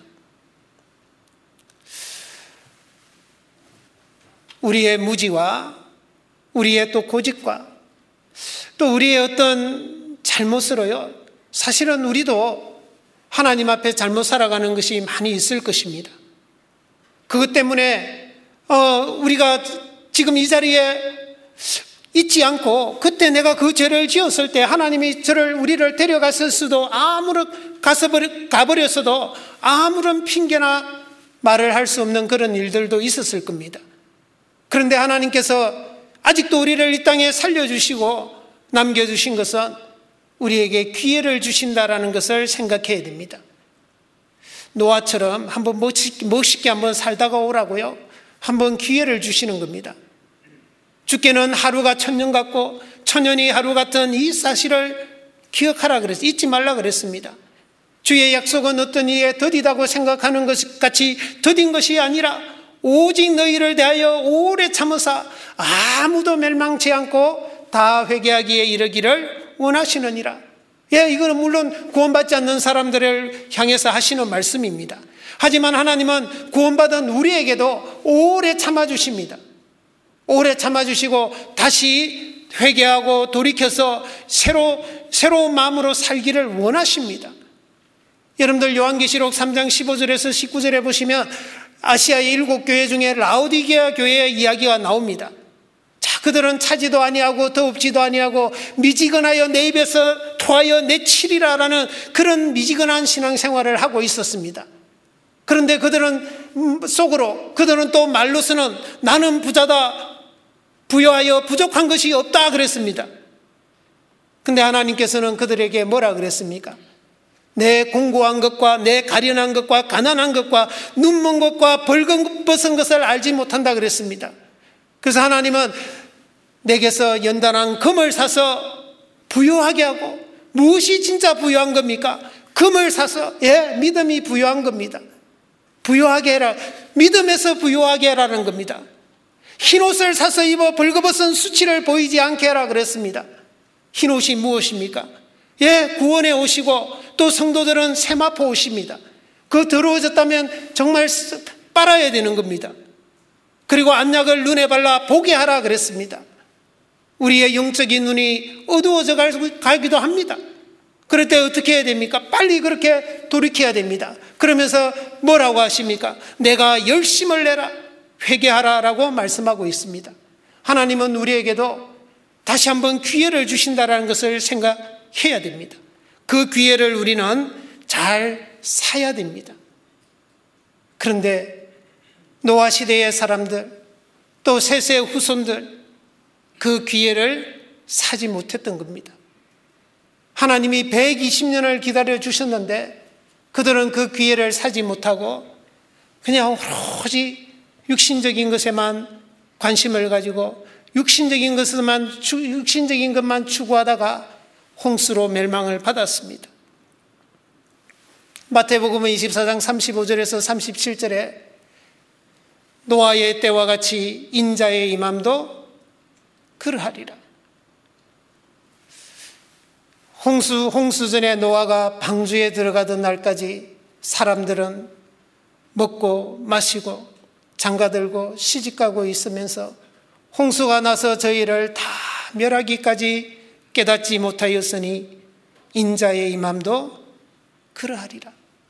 우리의 무지와 우리의 또 고집과 또 우리의 어떤 잘못으로요, 사실은 우리도 하나님 앞에 잘못 살아가는 것이 많이 있을 것입니다. 그것 때문에 우리가 지금 이 자리에 있지 않고 그때 내가 그 죄를 지었을 때 하나님이 우리를 데려갔을 수도, 가버렸어도 아무런 핑계나 말을 할 수 없는 그런 일들도 있었을 겁니다. 그런데 하나님께서 아직도 우리를 이 땅에 살려주시고 남겨주신 것은 우리에게 기회를 주신다라는 것을 생각해야 됩니다. 노아처럼 한번 멋있게 한번 살다가 오라고요. 한번 기회를 주시는 겁니다. 주께는 하루가 천년 같고 천년이 하루 같은 이 사실을 기억하라 그랬어요. 잊지 말라 그랬습니다. 주의 약속은 어떤 이에 더디다고 생각하는 것 같이 더딘 것이 아니라 오직 너희를 대하여 오래 참으사 아무도 멸망치 않고 다 회개하기에 이르기를 원하시느니라. 예, 이거는 물론 구원받지 않는 사람들을 향해서 하시는 말씀입니다. 하지만 하나님은 구원받은 우리에게도 오래 참아주십니다. 오래 참아주시고 다시 회개하고 돌이켜서 새로운 마음으로 살기를 원하십니다. 여러분들 요한계시록 3장 15절에서 19절에 보시면 아시아의 7교회 중에 라오디게아 교회의 이야기가 나옵니다. 자, 그들은 차지도 아니하고 더웁지도 아니하고 미지근하여 내 입에서 토하여 내치리라라는 그런 미지근한 신앙생활을 하고 있었습니다. 그런데 그들은 또 말로서는 나는 부자다, 부여하여 부족한 것이 없다 그랬습니다. 근데 하나님께서는 그들에게 뭐라 그랬습니까? 내 공고한 것과 내 가련한 것과 가난한 것과 눈먼 것과 벌거벗은 것을 알지 못한다 그랬습니다. 그래서 하나님은 내게서 연단한 금을 사서 부유하게 하고, 무엇이 진짜 부유한 겁니까? 금을 사서, 믿음이 부유한 겁니다. 부유하게 해라. 믿음에서 부유하게 해라는 겁니다. 흰옷을 사서 입어 벌거벗은 수치를 보이지 않게 해라 그랬습니다. 흰옷이 무엇입니까? 구원의 옷이고 또 성도들은 세마포 옷입니다. 그 더러워졌다면 정말 빨아야 되는 겁니다. 그리고 안약을 눈에 발라 보게 하라 그랬습니다. 우리의 영적인 눈이 어두워져 가기도 합니다. 그럴 때 어떻게 해야 됩니까? 빨리 그렇게 돌이켜야 됩니다. 그러면서 뭐라고 하십니까? 내가 열심을 내라, 회개하라라고 말씀하고 있습니다. 하나님은 우리에게도 다시 한번 기회를 주신다는 것을 생각해야 됩니다. 그 기회를 우리는 잘 사야 됩니다. 그런데 노아 시대의 사람들, 또 셋의 후손들, 그 기회를 사지 못했던 겁니다. 하나님이 120년을 기다려 주셨는데 그들은 그 기회를 사지 못하고 그냥 오로지 육신적인 것에만 관심을 가지고 육신적인 것만 추구하다가 홍수로 멸망을 받았습니다. 마태복음은 24장 35절에서 37절에 노아의 때와 같이 인자의 임함도 그러하리라. 홍수 전에 노아가 방주에 들어가던 날까지 사람들은 먹고 마시고 장가들고 시집가고 있으면서 홍수가 나서 저희를 다 멸하기까지 깨닫지 못하였으니 인자의 임함도 그러하리라.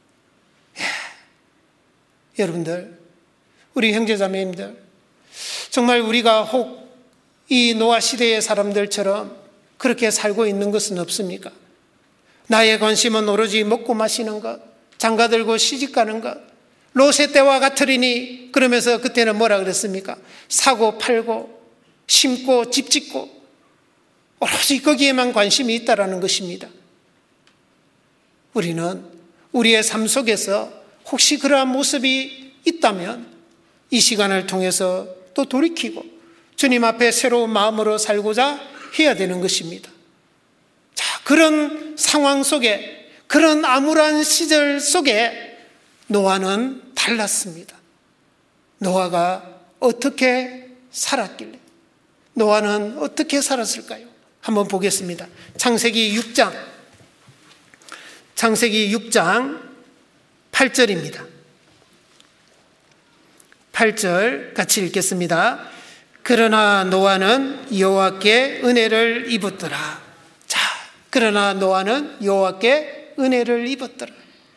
여러분들, 우리 형제자매님들, 정말 우리가 혹 이 노아 시대의 사람들처럼 그렇게 살고 있는 것은 없습니까? 나의 관심은 오로지 먹고 마시는 것, 장가들고 시집가는 것, 롯의 때와 같으리니, 그러면서 그때는 뭐라 그랬습니까? 사고 팔고 심고 집 짓고 오로지 거기에만 관심이 있다라는 것입니다. 우리는 우리의 삶 속에서 혹시 그러한 모습이 있다면 이 시간을 통해서 또 돌이키고 주님 앞에 새로운 마음으로 살고자 해야 되는 것입니다. 자, 그런 상황 속에, 그런 암울한 시절 속에 노아는 달랐습니다. 노아가 어떻게 살았길래, 노아는 어떻게 살았을까요? 한번 보겠습니다. 창세기 6장 8절입니다. 8절 같이 읽겠습니다. 그러나 노아는 여호와께 은혜를 입었더라. 자, 그러나 노아는 여호와께 은혜를 입었더라.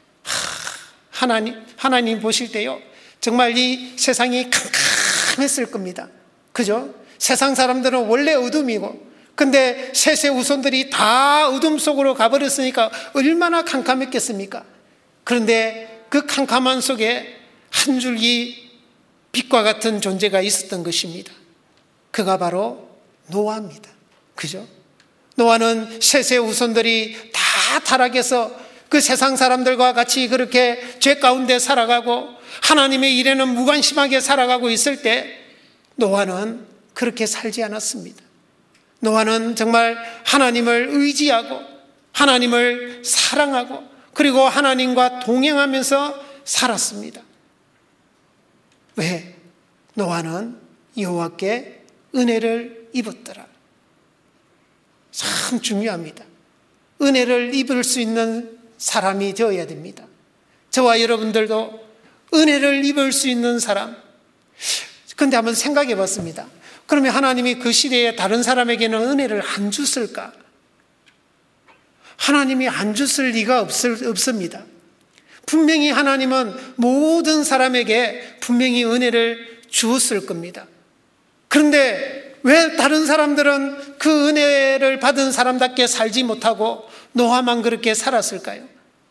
하나님 보실 때요, 정말 이 세상이 캄캄했을 겁니다. 그죠? 세상 사람들은 원래 어둠이고, 근데 셋의 후손들이 다 어둠 속으로 가버렸으니까 얼마나 캄캄했겠습니까? 그런데 그 캄캄한 속에 한 줄기 빛과 같은 존재가 있었던 것입니다. 그가 바로 노아입니다. 그죠? 노아는 셋의 후손들이 다 타락해서 그 세상 사람들과 같이 그렇게 죄 가운데 살아가고 하나님의 일에는 무관심하게 살아가고 있을 때 노아는 그렇게 살지 않았습니다. 노아는 정말 하나님을 의지하고 하나님을 사랑하고 그리고 하나님과 동행하면서 살았습니다. 왜? 노아는 여호와께 은혜를 입었더라. 참 중요합니다. 은혜를 입을 수 있는 사람이 되어야 됩니다. 저와 여러분들도 은혜를 입을 수 있는 사람. 그런데 한번 생각해 봤습니다. 그러면 하나님이 그 시대에 다른 사람에게는 은혜를 안 줬을까? 하나님이 안 줬을 리가 없습니다. 분명히 하나님은 모든 사람에게 분명히 은혜를 주었을 겁니다. 그런데 왜 다른 사람들은 그 은혜를 받은 사람답게 살지 못하고 노아만 그렇게 살았을까요?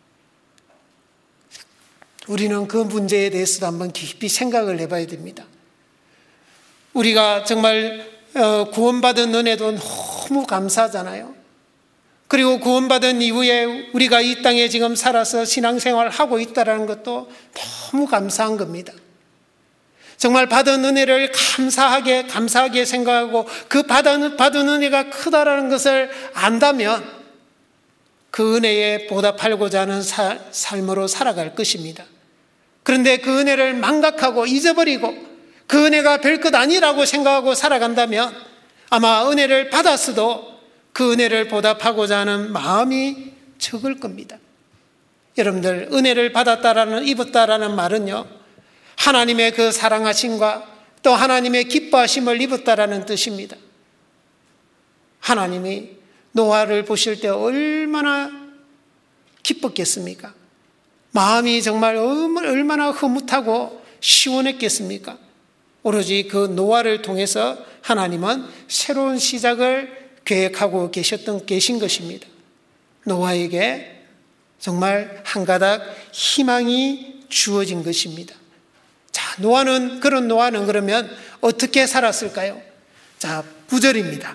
우리는 그 문제에 대해서도 한번 깊이 생각을 해봐야 됩니다. 우리가 정말 구원받은 은혜도 너무 감사하잖아요. 그리고 구원받은 이후에 우리가 이 땅에 지금 살아서 신앙생활을 하고 있다는 것도 너무 감사한 겁니다. 정말 받은 은혜를 감사하게 생각하고 그 받은 은혜가 크다라는 것을 안다면 그 은혜에 보답하고자 하는 삶으로 살아갈 것입니다. 그런데 그 은혜를 망각하고 잊어버리고 그 은혜가 별것 아니라고 생각하고 살아간다면 아마 은혜를 받았어도 그 은혜를 보답하고자 하는 마음이 적을 겁니다. 여러분들, 은혜를 입었다라는 말은요, 하나님의 그 사랑하심과 또 하나님의 기뻐하심을 입었다라는 뜻입니다. 하나님이 노아를 보실 때 얼마나 기뻤겠습니까? 마음이 정말 얼마나 흐뭇하고 시원했겠습니까? 오로지 그 노아를 통해서 하나님은 새로운 시작을 계획하고 계신 것입니다. 노아에게 정말 한 가닥 희망이 주어진 것입니다. 자, 그런 노아는 그러면 어떻게 살았을까요? 자, 9절입니다.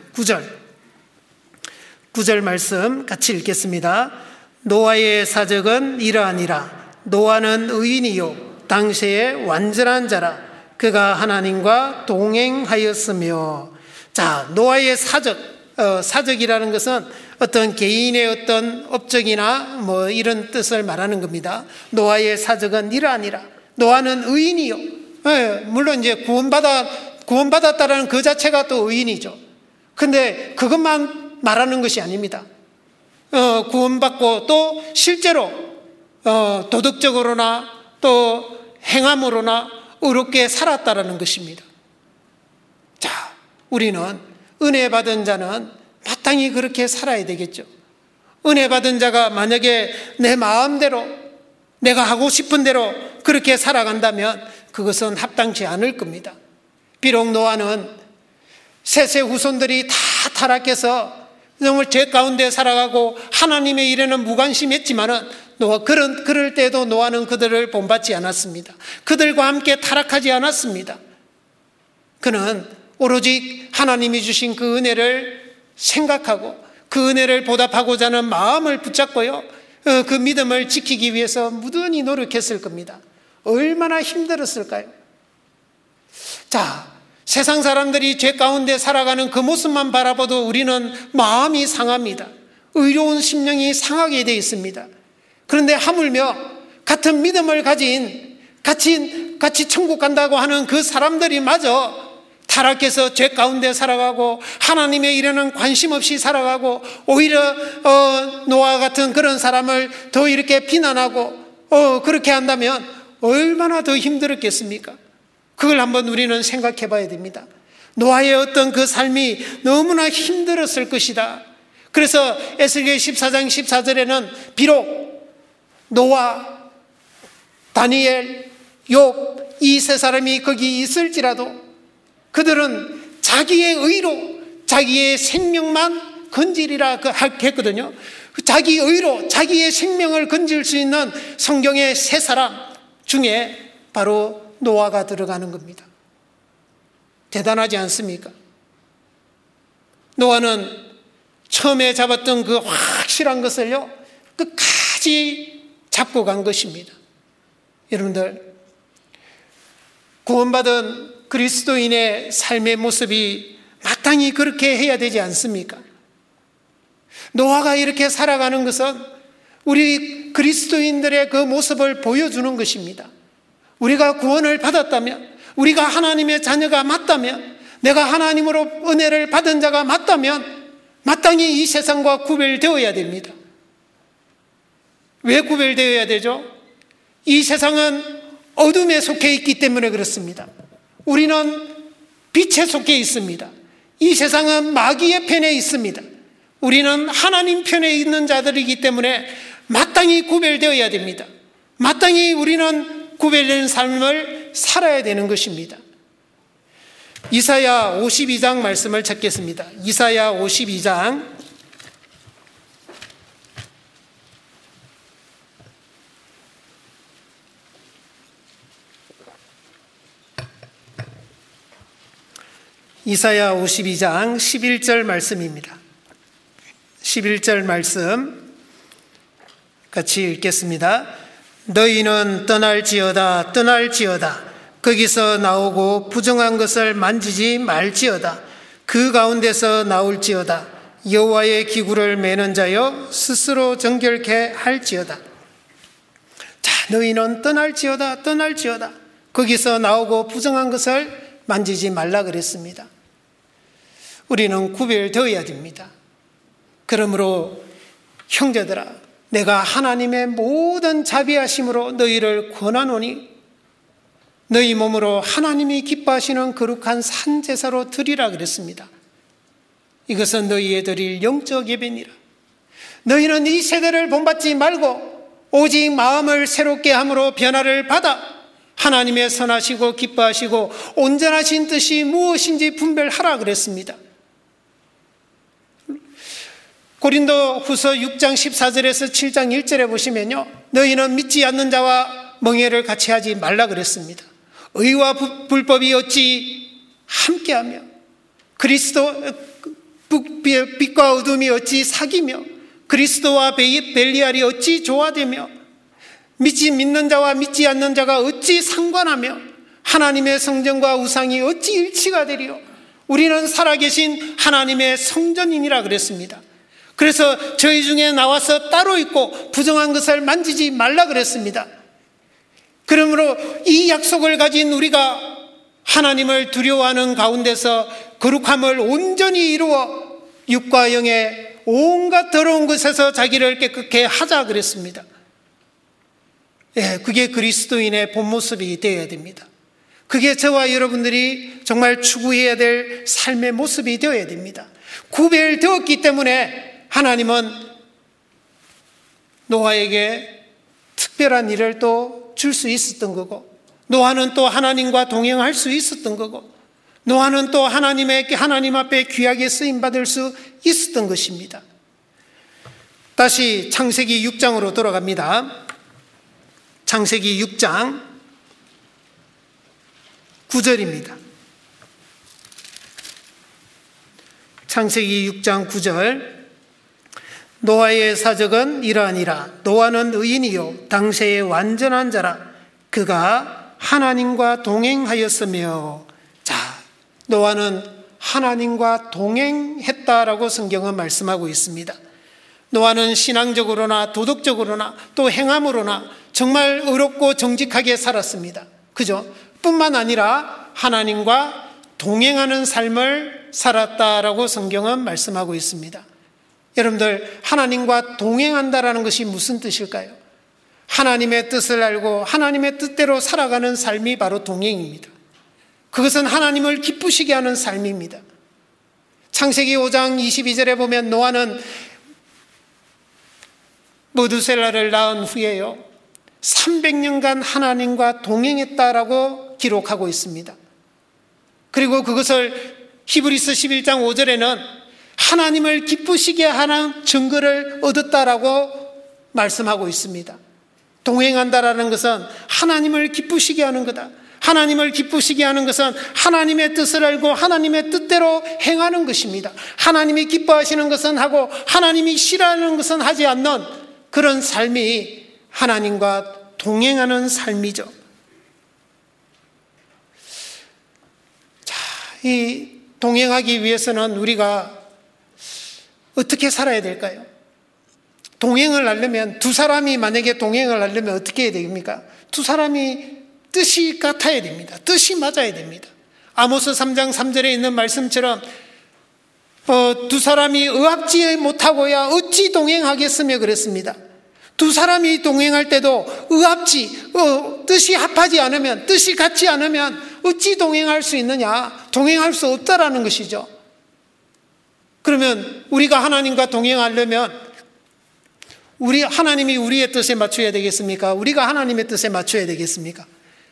9절 말씀 같이 읽겠습니다. 노아의 사적은 이러하니라. 노아는 의인이요 당시에 완전한 자라. 그가 하나님과 동행하였으며. 자, 노아의 사적이라는 것은 어떤 개인의 어떤 업적이나 뭐 이런 뜻을 말하는 겁니다. 노아의 사적은 이러하니라. 노아는 의인이요. 물론 이제 구원받았다라는 그 자체가 또 의인이죠. 근데 그것만 말하는 것이 아닙니다. 구원받고 또 실제로 도덕적으로나 또 행함으로나 의롭게 살았다라는 것입니다. 자, 우리는 은혜 받은 자는 마땅히 그렇게 살아야 되겠죠. 은혜 받은 자가 만약에 내 마음대로 내가 하고 싶은 대로 그렇게 살아간다면 그것은 합당치 않을 겁니다. 비록 노아는 셋의 후손들이 다 타락해서 정말 죄 가운데 살아가고 하나님의 일에는 무관심했지만은 그럴 때도 노아는 그들을 본받지 않았습니다. 그들과 함께 타락하지 않았습니다. 그는 오로지 하나님이 주신 그 은혜를 생각하고 그 은혜를 보답하고자 하는 마음을 붙잡고요, 그 믿음을 지키기 위해서 무던히 노력했을 겁니다. 얼마나 힘들었을까요? 자, 세상 사람들이 죄 가운데 살아가는 그 모습만 바라봐도 우리는 마음이 상합니다. 의로운 심령이 상하게 되어 있습니다. 그런데 하물며 같은 믿음을 가진 같이 천국 간다고 하는 그 사람들이 마저 타락해서 죄 가운데 살아가고 하나님의 일에는 관심 없이 살아가고 오히려 노아 같은 그런 사람을 더 이렇게 비난하고 그렇게 한다면 얼마나 더 힘들었겠습니까? 그걸 한번 우리는 생각해 봐야 됩니다. 노아의 어떤 그 삶이 너무나 힘들었을 것이다. 그래서 에스겔 14장 14절에는 비록 노아, 다니엘, 욥 이 세 사람이 거기 있을지라도 그들은 자기의 의로 자기의 생명만 건지리라 했거든요. 자기 의로 자기의 생명을 건질 수 있는 성경의 세 사람 중에 바로 노아가 들어가는 겁니다. 대단하지 않습니까? 노아는 처음에 잡았던 그 확실한 것을요, 끝까지 잡고 간 것입니다. 여러분들, 구원받은 그리스도인의 삶의 모습이 마땅히 그렇게 해야 되지 않습니까? 노아가 이렇게 살아가는 것은 우리 그리스도인들의 그 모습을 보여주는 것입니다. 우리가 구원을 받았다면, 우리가 하나님의 자녀가 맞다면, 내가 하나님으로 은혜를 받은 자가 맞다면 마땅히 이 세상과 구별되어야 됩니다. 왜 구별되어야 되죠? 이 세상은 어둠에 속해 있기 때문에 그렇습니다. 우리는 빛에 속해 있습니다. 이 세상은 마귀의 편에 있습니다. 우리는 하나님 편에 있는 자들이기 때문에 마땅히 구별되어야 됩니다. 마땅히 우리는 구별된 삶을 살아야 되는 것입니다. 이사야 52장 말씀을 찾겠습니다. 이사야 52장 11절 말씀입니다. 11절 말씀 같이 읽겠습니다. 너희는 떠날지어다 떠날지어다 거기서 나오고 부정한 것을 만지지 말지어다 그 가운데서 나올지어다 여호와의 기구를 매는 자여 스스로 정결케 할지어다. 자, 너희는 떠날지어다 떠날지어다 거기서 나오고 부정한 것을 만지지 말라 그랬습니다. 우리는 구별되어야 됩니다. 그러므로 형제들아, 내가 하나님의 모든 자비하심으로 너희를 권하노니 너희 몸으로 하나님이 기뻐하시는 거룩한 산제사로 드리라 그랬습니다. 이것은 너희의 드릴 영적 예배니라. 너희는 이 세대를 본받지 말고 오직 마음을 새롭게 함으로 변화를 받아 하나님의 선하시고 기뻐하시고 온전하신 뜻이 무엇인지 분별하라 그랬습니다. 고린도 후서 6장 14절에서 7장 1절에 보시면요, 너희는 믿지 않는 자와 멍에를 같이 하지 말라 그랬습니다. 의와 불법이 어찌 함께하며 그리스도 빛과 어둠이 어찌 사귀며 그리스도와 벨리알이 어찌 조화되며 믿는 자와 믿지 않는 자가 어찌 상관하며 하나님의 성전과 우상이 어찌 일치가 되리요. 우리는 살아계신 하나님의 성전이니라 그랬습니다. 그래서 저희 중에 나와서 따로 있고 부정한 것을 만지지 말라 그랬습니다. 그러므로 이 약속을 가진 우리가 하나님을 두려워하는 가운데서 거룩함을 온전히 이루어 육과 영의 온갖 더러운 것에서 자기를 깨끗게 하자 그랬습니다. 예, 그게 그리스도인의 본 모습이 되어야 됩니다. 그게 저와 여러분들이 정말 추구해야 될 삶의 모습이 되어야 됩니다. 구별되었기 때문에 하나님은 노아에게 특별한 일을 또 줄 수 있었던 거고, 노아는 또 하나님과 동행할 수 있었던 거고, 노아는 또 하나님 앞에 귀하게 쓰임받을 수 있었던 것입니다. 다시 창세기 6장으로 돌아갑니다. 창세기 6장 9절입니다. 창세기 6장 9절 노아의 사적은 이러하니라. 노아는 의인이요 당세의 완전한 자라. 그가 하나님과 동행하였으며. 자, 노아는 하나님과 동행했다라고 성경은 말씀하고 있습니다. 노아는 신앙적으로나 도덕적으로나 또 행함으로나 정말 의롭고 정직하게 살았습니다. 그죠? 뿐만 아니라 하나님과 동행하는 삶을 살았다라고 성경은 말씀하고 있습니다. 여러분들, 하나님과 동행한다라는 것이 무슨 뜻일까요? 하나님의 뜻을 알고 하나님의 뜻대로 살아가는 삶이 바로 동행입니다. 그것은 하나님을 기쁘시게 하는 삶입니다. 창세기 5장 22절에 보면 노아는 모두셀라를 낳은 후에요 300년간 하나님과 동행했다라고 기록하고 있습니다. 그리고 그것을 히브리서 11장 5절에는 하나님을 기쁘시게 하는 증거를 얻었다라고 말씀하고 있습니다. 동행한다라는 것은 하나님을 기쁘시게 하는 거다. 하나님을 기쁘시게 하는 것은 하나님의 뜻을 알고 하나님의 뜻대로 행하는 것입니다. 하나님이 기뻐하시는 것은 하고 하나님이 싫어하는 것은 하지 않는 그런 삶이 하나님과 동행하는 삶이죠. 자, 이 동행하기 위해서는 우리가 어떻게 살아야 될까요? 동행을 하려면, 두 사람이 만약에 동행을 하려면 어떻게 해야 됩니까? 두 사람이 뜻이 같아야 됩니다. 뜻이 맞아야 됩니다. 아모스 3장 3절에 있는 말씀처럼 두 사람이 의합지 못하고야 어찌 동행하겠으며 그랬습니다. 두 사람이 동행할 때도 의합지, 뜻이 합하지 않으면, 뜻이 같지 않으면 어찌 동행할 수 있느냐? 동행할 수 없다라는 것이죠. 그러면 우리가 하나님과 동행하려면 하나님이 우리의 뜻에 맞춰야 되겠습니까? 우리가 하나님의 뜻에 맞춰야 되겠습니까?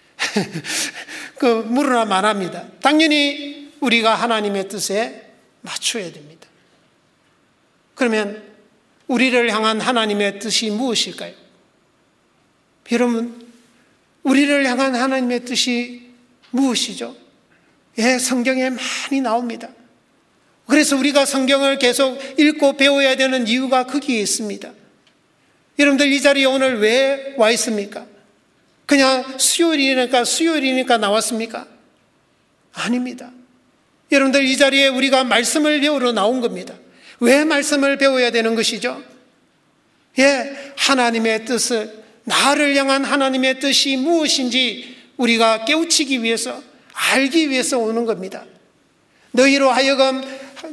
물으나 말합니다. 당연히 우리가 하나님의 뜻에 맞춰야 됩니다. 그러면 우리를 향한 하나님의 뜻이 무엇일까요? 여러분, 우리를 향한 하나님의 뜻이 무엇이죠? 예, 성경에 많이 나옵니다. 그래서 우리가 성경을 계속 읽고 배워야 되는 이유가 거기에 있습니다. 여러분들 이 자리에 오늘 왜 와 있습니까? 그냥 수요일이니까 나왔습니까? 아닙니다. 여러분들 이 자리에 우리가 말씀을 배우러 나온 겁니다. 왜 말씀을 배워야 되는 것이죠? 예, 하나님의 뜻을, 나를 향한 하나님의 뜻이 무엇인지 우리가 깨우치기 위해서, 알기 위해서 오는 겁니다. 너희로 하여금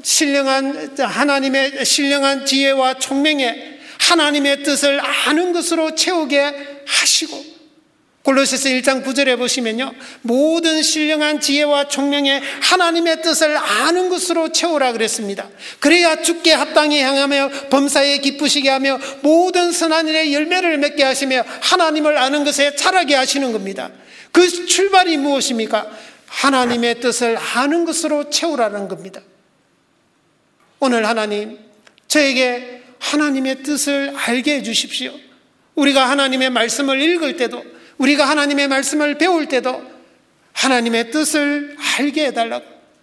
하나님의 신령한 지혜와 총명에 하나님의 뜻을 아는 것으로 채우게 하시고, 골로새서 1장 9절에 보시면요, 모든 신령한 지혜와 총명에 하나님의 뜻을 아는 것으로 채우라 그랬습니다. 그래야 주께 합당히 향하며 범사에 기쁘시게 하며 모든 선한 일에 열매를 맺게 하시며 하나님을 아는 것에 자라게 하시는 겁니다. 그 출발이 무엇입니까? 하나님의 뜻을 아는 것으로 채우라는 겁니다. 오늘 하나님, 저에게 하나님의 뜻을 알게 해 주십시오. 우리가 하나님의 말씀을 읽을 때도, 우리가 하나님의 말씀을 배울 때도 하나님의 뜻을 알게 해달라고.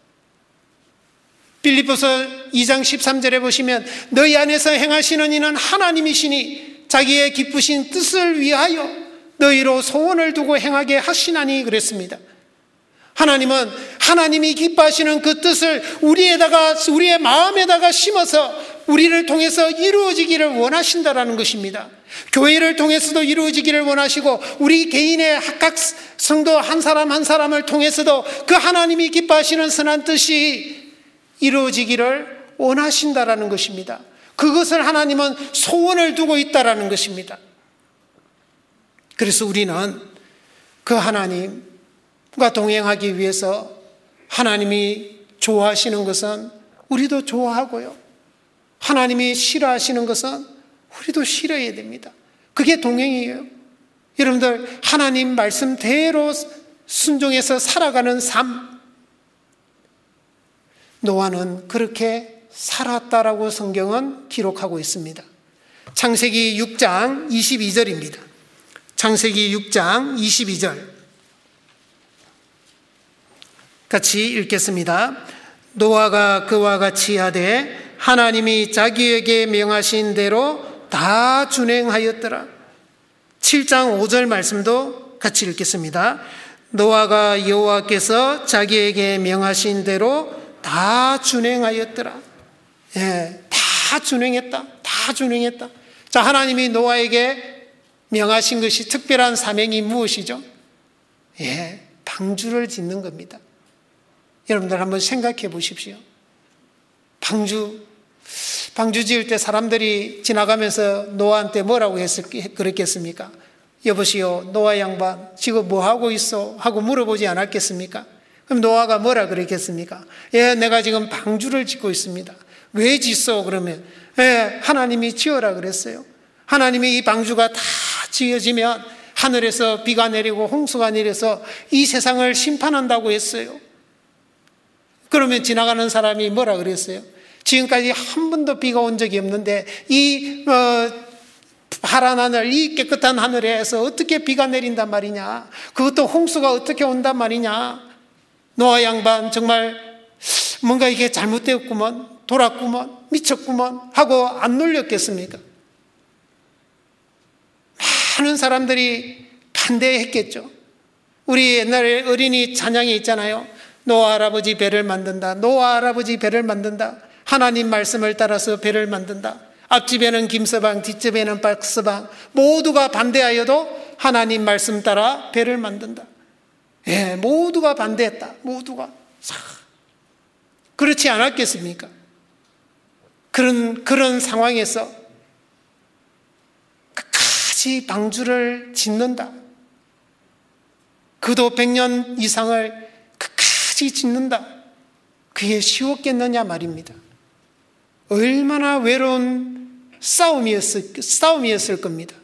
빌립보서 2장 13절에 보시면 너희 안에서 행하시는 이는 하나님이시니 자기의 기쁘신 뜻을 위하여 너희로 소원을 두고 행하게 하시나니 그랬습니다. 하나님은 하나님이 기뻐하시는 그 뜻을 우리의 마음에다가 심어서 우리를 통해서 이루어지기를 원하신다라는 것입니다. 교회를 통해서도 이루어지기를 원하시고 우리 개인의 각 성도 한 사람 한 사람을 통해서도 그 하나님이 기뻐하시는 선한 뜻이 이루어지기를 원하신다라는 것입니다. 그것을 하나님은 소원을 두고 있다라는 것입니다. 그래서 우리는 그 하나님과 동행하기 위해서 하나님이 좋아하시는 것은 우리도 좋아하고요, 하나님이 싫어하시는 것은 우리도 싫어해야 됩니다. 그게 동행이에요. 여러분들, 하나님 말씀대로 순종해서 살아가는 삶, 노아는 그렇게 살았다라고 성경은 기록하고 있습니다. 창세기 6장 22절입니다. 창세기 6장 22절 같이 읽겠습니다. 노아가 그와 같이 하되 하나님이 자기에게 명하신 대로 다 준행하였더라. 7장 5절 말씀도 같이 읽겠습니다. 노아가 여호와께서 자기에게 명하신 대로 다 준행하였더라. 예, 다 준행했다. 다 준행했다. 자, 하나님이 노아에게 명하신 것이 특별한 사명이 무엇이죠? 예, 방주를 짓는 겁니다. 여러분들 한번 생각해 보십시오. 방주 지을 때 사람들이 지나가면서 노아한테 뭐라고 그랬겠습니까? 여보시오, 노아 양반 지금 뭐 하고 있어? 하고 물어보지 않았겠습니까? 그럼 노아가 뭐라 그랬겠습니까? 예, 내가 지금 방주를 짓고 있습니다. 왜 짓어? 그러면 예, 하나님이 지어라 그랬어요. 하나님이 이 방주가 다 지어지면 하늘에서 비가 내리고 홍수가 내려서 이 세상을 심판한다고 했어요. 그러면 지나가는 사람이 뭐라 그랬어요? 지금까지 한 번도 비가 온 적이 없는데 이 파란 하늘, 이 깨끗한 하늘에서 어떻게 비가 내린단 말이냐, 그것도 홍수가 어떻게 온단 말이냐. 노아 양반 정말 뭔가 이게 잘못되었구먼, 돌았구먼, 미쳤구먼 하고 안 놀렸겠습니까? 많은 사람들이 반대했겠죠. 우리 옛날에 어린이 찬양이 있잖아요. 노아 할아버지 배를 만든다, 노아 할아버지 배를 만든다, 하나님 말씀을 따라서 배를 만든다. 앞집에는 김서방, 뒷집에는 박서방, 모두가 반대하여도 하나님 말씀 따라 배를 만든다. 예, 모두가 반대했다. 모두가. 그렇지 않았겠습니까? 그런 상황에서 끝까지 방주를 짓는다. 그도 100년 이상을 끝까지 짓는다. 그게 쉬웠겠느냐 말입니다. 얼마나 외로운 싸움이었을 겁니다.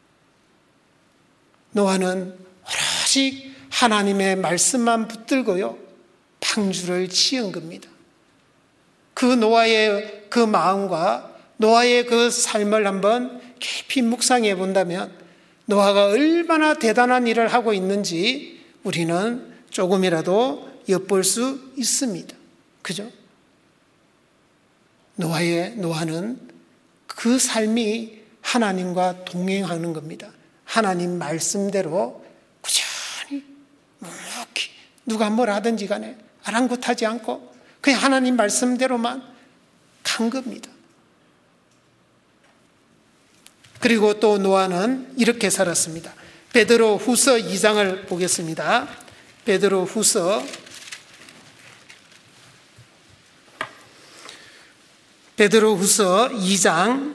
노아는 오로지 하나님의 말씀만 붙들고요, 방주를 지은 겁니다. 그 노아의 그 마음과 노아의 그 삶을 한번 깊이 묵상해 본다면 노아가 얼마나 대단한 일을 하고 있는지 우리는 조금이라도 엿볼 수 있습니다. 그죠? 노아는 그 삶이 하나님과 동행하는 겁니다. 하나님 말씀대로 꾸준히 묵묵히 누가 뭘 하든지 간에 아랑곳하지 않고 그냥 하나님 말씀대로만 간 겁니다. 그리고 또 노아는 이렇게 살았습니다. 베드로 후서 2장을 보겠습니다. 베드로 후서 2장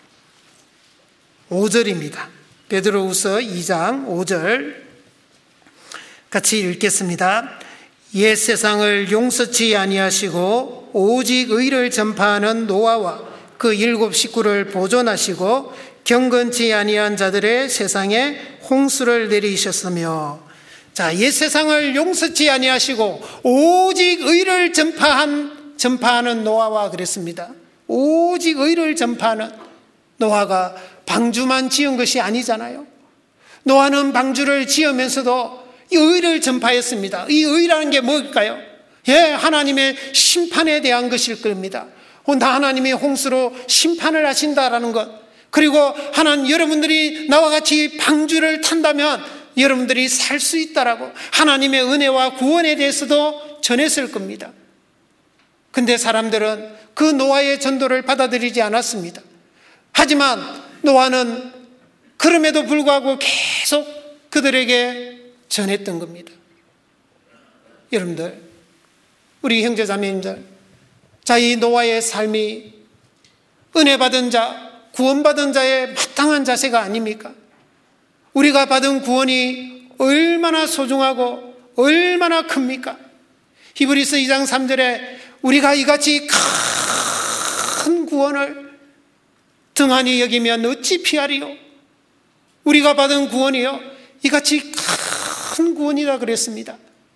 5절입니다. 베드로 후서 2장 5절 같이 읽겠습니다. 옛 세상을 용서치 아니하시고 오직 의를 전파하는 노아와 그 7 식구를 보존하시고 경건치 아니한 자들의 세상에 홍수를 내리셨으며, 자, 옛 세상을 용서치 아니하시고 오직 의를 전파하는 노아와 그랬습니다. 오직 의를 전파하는 노아가 방주만 지은 것이 아니잖아요. 노아는 방주를 지으면서도 이 의를 전파했습니다. 이 의라는 게 뭘까요? 예, 하나님의 심판에 대한 것일 겁니다. 하나님이 홍수로 심판을 하신다라는 것, 그리고 여러분들이 나와 같이 방주를 탄다면 여러분들이 살 수 있다라고 하나님의 은혜와 구원에 대해서도 전했을 겁니다. 근데 사람들은 그 노아의 전도를 받아들이지 않았습니다. 하지만 노아는 그럼에도 불구하고 계속 그들에게 전했던 겁니다. 여러분들, 우리 형제자매님들, 자, 이 노아의 삶이 은혜 받은 자, 구원받은 자의 마땅한 자세가 아닙니까? 우리가 받은 구원이 얼마나 소중하고 얼마나 큽니까? 히브리서 2장 3절에 우리가 이같이 큰 구원을 등한히 여기면 어찌 피하리요? 우리가 받은 구원이요, 이같이 큰 구원이라 그랬습니다.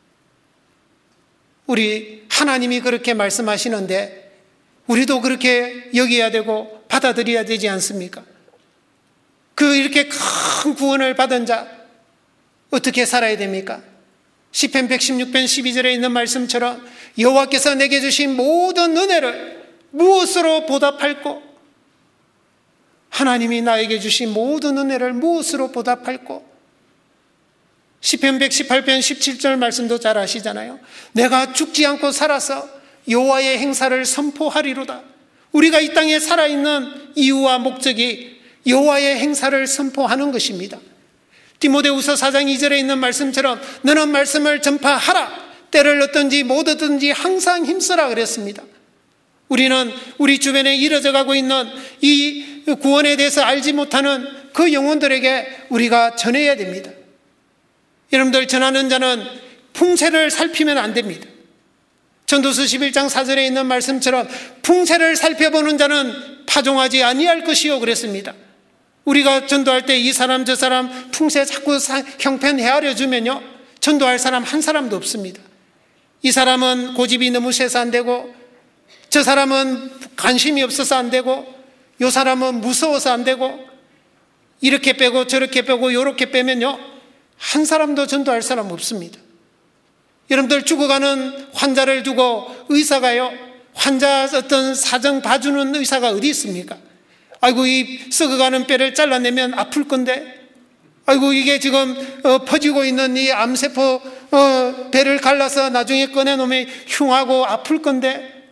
우리 하나님이 그렇게 말씀하시는데 우리도 그렇게 여겨야 되고 받아들여야 되지 않습니까? 이렇게 큰 구원을 받은 자 어떻게 살아야 됩니까? 시편 116편 12절에 있는 말씀처럼 여호와께서 내게 주신 모든 은혜를 무엇으로 보답할꼬? 하나님이 나에게 주신 모든 은혜를 무엇으로 보답할꼬? 시편 118편 17절 말씀도 잘 아시잖아요. 내가 죽지 않고 살아서 여호와의 행사를 선포하리로다. 우리가 이 땅에 살아있는 이유와 목적이 여호와의 행사를 선포하는 것입니다. 디모데후서 4장 2절에 있는 말씀처럼 너는 말씀을 전파하라. 때를 얻든지 못 얻든지 항상 힘쓰라 그랬습니다. 우리는 우리 주변에 이뤄져 가고 있는 이 구원에 대해서 알지 못하는 그 영혼들에게 우리가 전해야 됩니다. 여러분들, 전하는 자는 풍채를 살피면 안 됩니다. 전도서 11장 4절에 있는 말씀처럼 풍채를 살펴보는 자는 파종하지 아니할 것이요 그랬습니다. 우리가 전도할 때 이 사람 저 사람 풍채 자꾸 형편 헤아려 주면요, 전도할 사람 한 사람도 없습니다. 이 사람은 고집이 너무 세서 안 되고, 저 사람은 관심이 없어서 안 되고, 이 사람은 무서워서 안 되고, 이렇게 빼고 저렇게 빼고 이렇게 빼면요, 한 사람도 전도할 사람 없습니다. 여러분들 죽어가는 환자를 두고 의사가요, 환자 어떤 사정 봐주는 의사가 어디 있습니까? 아이고, 이 썩어가는 뼈를 잘라내면 아플 건데, 아이고, 이게 지금 퍼지고 있는 이 암세포 배를 갈라서 나중에 꺼내놓으면 흉하고 아플 건데,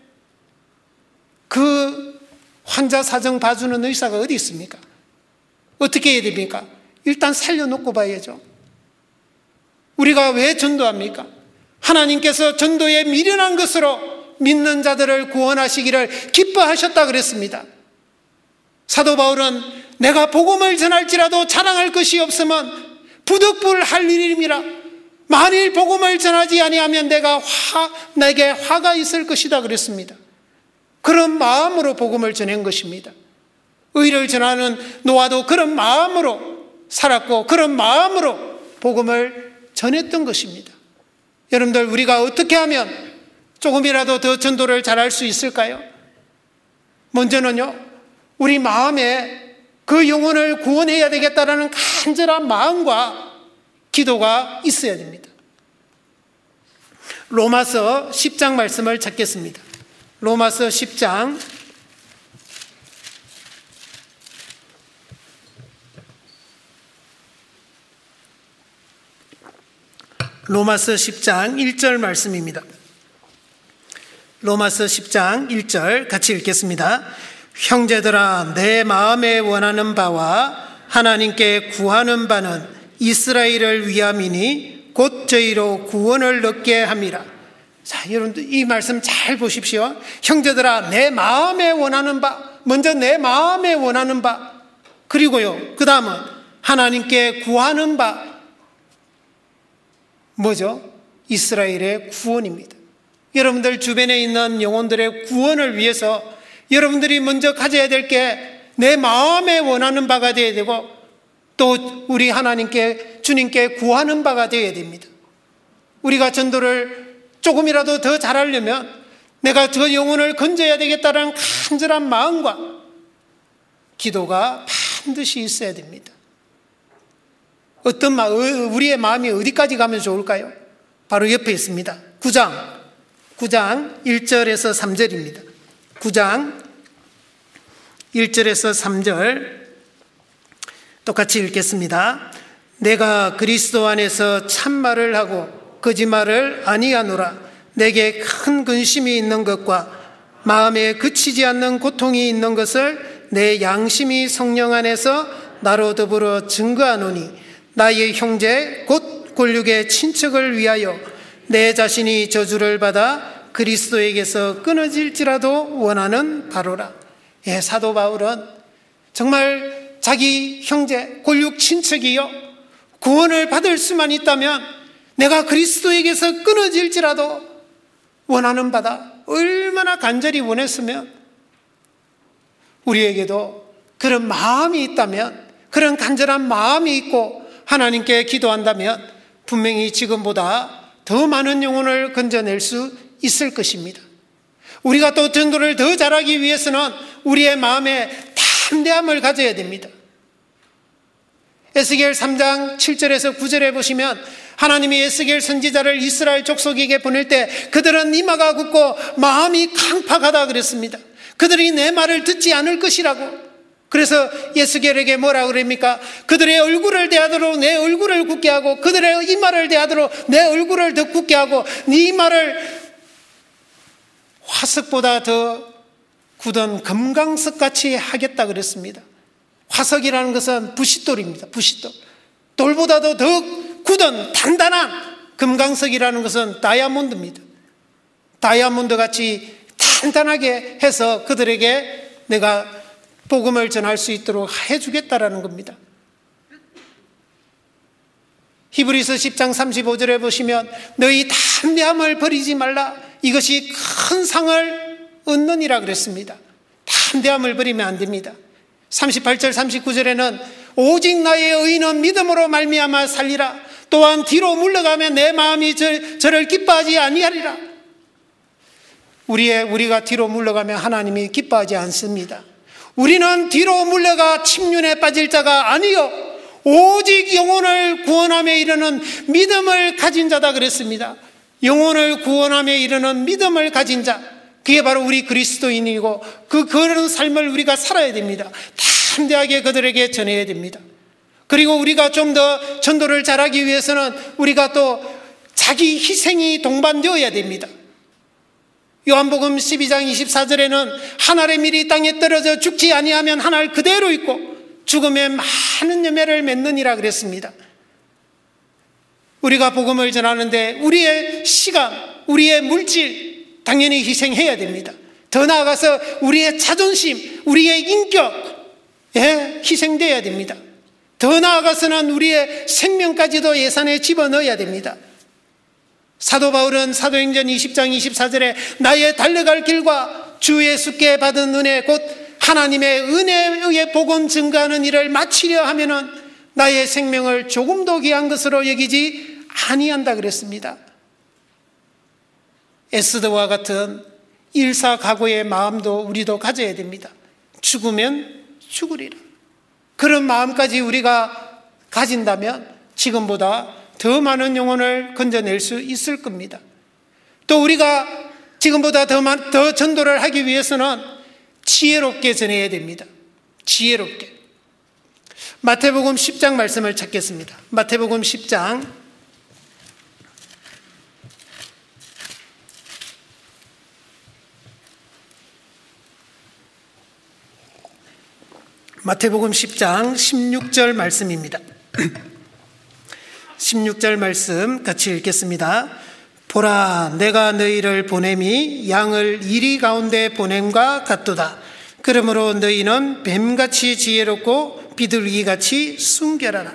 그 환자 사정 봐주는 의사가 어디 있습니까? 어떻게 해야 됩니까? 일단 살려놓고 봐야죠. 우리가 왜 전도합니까? 하나님께서 전도에 미련한 것으로 믿는 자들을 구원하시기를 기뻐하셨다 그랬습니다. 사도 바울은 내가 복음을 전할지라도 자랑할 것이 없으면 부득불할 일임이라. 만일 복음을 전하지 아니하면 내게 화가 있을 것이다 그랬습니다. 그런 마음으로 복음을 전한 것입니다. 의를 전하는 노아도 그런 마음으로 살았고 그런 마음으로 복음을 전했던 것입니다. 여러분들, 우리가 어떻게 하면 조금이라도 더 전도를 잘할 수 있을까요? 먼저는요, 우리 마음에 그 영혼을 구원해야 되겠다라는 간절한 마음과 기도가 있어야 됩니다. 로마서 10장 말씀을 찾겠습니다. 로마서 10장 1절 말씀입니다. 로마서 10장 1절 같이 읽겠습니다. 형제들아, 내 마음에 원하는 바와 하나님께 구하는 바는 이스라엘을 위함이니 곧 저희로 구원을 얻게 함이라. 자, 여러분들 이 말씀 잘 보십시오. 형제들아, 내 마음에 원하는 바, 먼저 내 마음에 원하는 바, 그리고요, 그 다음은 하나님께 구하는 바, 뭐죠? 이스라엘의 구원입니다. 여러분들 주변에 있는 영혼들의 구원을 위해서 여러분들이 먼저 가져야 될 게 내 마음에 원하는 바가 되어야 되고, 또 우리 하나님께, 주님께 구하는 바가 되어야 됩니다. 우리가 전도를 조금이라도 더 잘하려면 내가 저 영혼을 건져야 되겠다는 간절한 마음과 기도가 반드시 있어야 됩니다. 우리의 마음이 어디까지 가면 좋을까요? 바로 옆에 있습니다. 9장 1절에서 3절입니다. 9장 1절에서 3절 똑같이 읽겠습니다. 내가 그리스도 안에서 참말을 하고 거짓말을 아니하노라. 내게 큰 근심이 있는 것과 마음에 그치지 않는 고통이 있는 것을 내 양심이 성령 안에서 나로 더불어 증거하노니, 나의 형제 곧 골육의 친척을 위하여 내 자신이 저주를 받아 그리스도에게서 끊어질지라도 원하는 바로라. 예, 사도 바울은 정말 자기 형제 골육 친척이요, 구원을 받을 수만 있다면 내가 그리스도에게서 끊어질지라도 원하는 바다. 얼마나 간절히 원했으면 우리에게도 그런 마음이 있다면, 그런 간절한 마음이 있고 하나님께 기도한다면 분명히 지금보다 더 많은 영혼을 건져낼 수 있을 것입니다. 우리가 또 전도를 더 잘하기 위해서는 우리의 마음에 담대함을 가져야 됩니다. 에스겔 3장 7절에서 9절에 보시면 하나님이 에스겔 선지자를 이스라엘 족속에게 보낼 때 그들은 이마가 굳고 마음이 강팍하다 그랬습니다. 그들이 내 말을 듣지 않을 것이라고. 그래서 에스겔에게 뭐라 그럽니까? 그들의 얼굴을 대하도록 내 얼굴을 굳게 하고, 그들의 이마를 대하도록 내 얼굴을 더 굳게 하고, 네 이마를 화석보다 더 굳은 금강석같이 하겠다 그랬습니다. 화석이라는 것은 부싯돌입니다. 부싯돌. 돌보다도 더 굳은 단단한 금강석이라는 것은 다이아몬드입니다. 다이아몬드 같이 단단하게 해서 그들에게 내가 복음을 전할 수 있도록 해주겠다라는 겁니다. 히브리서 10장 35절에 보시면 너희 담대함을 버리지 말라. 이것이 큰 상을 얻느니라 그랬습니다. 담대함을 버리면 안 됩니다. 38절 39절에는 오직 나의 의인은 믿음으로 말미암아 살리라. 또한 뒤로 물러가면 내 마음이 저를 기뻐하지 아니하리라. 우리가 뒤로 물러가면 하나님이 기뻐하지 않습니다. 우리는 뒤로 물러가 침륜에 빠질 자가 아니요 오직 영혼을 구원함에 이르는 믿음을 가진 자다 그랬습니다. 영혼을 구원함에 이르는 믿음을 가진 자, 그게 바로 우리 그리스도인이고 그런 삶을 우리가 살아야 됩니다. 담대하게 그들에게 전해야 됩니다. 그리고 우리가 좀 더 전도를 잘하기 위해서는 우리가 또 자기 희생이 동반되어야 됩니다. 요한복음 12장 24절에는 한 알의 밀이 땅에 떨어져 죽지 아니하면 한 알 그대로 있고 죽음에 많은 열매를 맺느니라 그랬습니다. 우리가 복음을 전하는데 우리의 시간, 우리의 물질 당연히 희생해야 됩니다. 더 나아가서 우리의 자존심, 우리의 인격에 희생돼야 됩니다. 더 나아가서는 우리의 생명까지도 예산에 집어넣어야 됩니다. 사도 바울은 사도행전 20장 24절에 나의 달려갈 길과 주 예수께 받은 은혜 곧 하나님의 은혜에 의해 복음 증거하는 일을 마치려 하면은 나의 생명을 조금도 귀한 것으로 여기지 아니한다 그랬습니다. 에스더와 같은 일사각오의 마음도 우리도 가져야 됩니다. 죽으면 죽으리라. 그런 마음까지 우리가 가진다면 지금보다 더 많은 영혼을 건져낼 수 있을 겁니다. 또 우리가 지금보다 더 전도를 하기 위해서는 지혜롭게 전해야 됩니다. 지혜롭게. 마태복음 10장 말씀을 찾겠습니다. 마태복음 10장 마태복음 10장 16절 말씀입니다. 16절 말씀 같이 읽겠습니다. 보라, 내가 너희를 보냄이 양을 이리 가운데 보냄과 같도다. 그러므로 너희는 뱀같이 지혜롭고 비둘기같이 순결하라.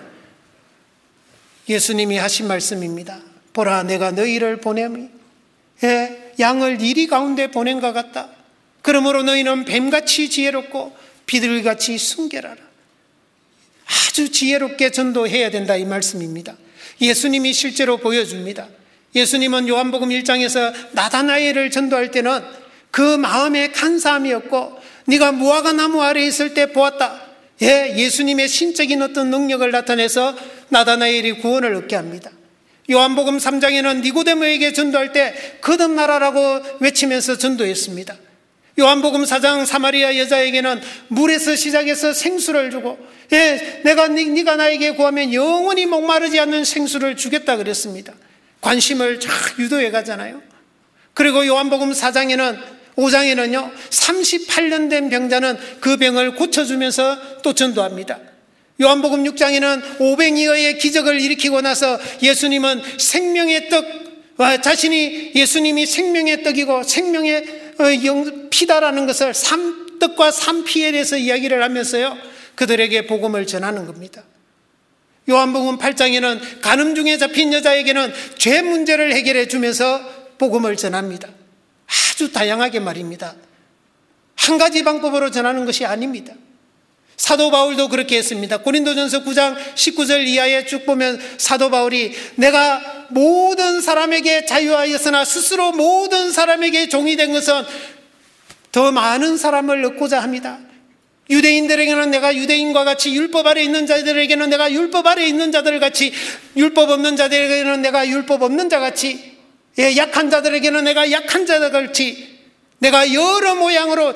예수님이 하신 말씀입니다. 보라, 내가 너희를 보냄이 양을 이리 가운데 보냄과 같다. 그러므로 너희는 뱀같이 지혜롭고 비둘기같이 순결하라. 아주 지혜롭게 전도해야 된다 이 말씀입니다. 예수님이 실제로 보여줍니다. 예수님은 요한복음 1장에서 나다나엘을 전도할 때는 그 마음에 간사함이었고 네가 무화과 나무 아래에 있을 때 보았다. 예수님의 신적인 어떤 능력을 나타내서 나다나엘이 구원을 얻게 합니다. 요한복음 3장에는 니고데모에게 전도할 때 거듭나라라고 외치면서 전도했습니다. 요한복음 4장 사마리아 여자에게는 물에서 시작해서 생수를 주고 네가 나에게 구하면 영원히 목마르지 않는 생수를 주겠다 그랬습니다. 관심을 쫙 유도해 가잖아요. 그리고 요한복음 5장에는요 38년 된 병자는 그 병을 고쳐주면서 또 전도합니다. 요한복음 6장에는 오병이어의 기적을 일으키고 나서 예수님은 생명의 떡, 자신이 예수님이 생명의 떡이고 생명의 피다라는 것을 떡과 산피에 대해서 이야기를 하면서요 그들에게 복음을 전하는 겁니다. 요한복음 8장에는 간음 중에 잡힌 여자에게는 죄 문제를 해결해 주면서 복음을 전합니다. 아주 다양하게 말입니다. 한 가지 방법으로 전하는 것이 아닙니다. 사도 바울도 그렇게 했습니다. 고린도전서 9장 19절 이하에 쭉 보면 사도 바울이 내가 모든 사람에게 자유하였으나 스스로 모든 사람에게 종이 된 것은 더 많은 사람을 얻고자 합니다. 유대인들에게는 내가 유대인과 같이 율법 아래 있는 자들에게는 내가 율법 아래 있는 자들 같이 율법 없는 자들에게는 내가 율법 없는 자 같이 약한 자들에게는 내가 약한 자들 같이 내가 여러 모양으로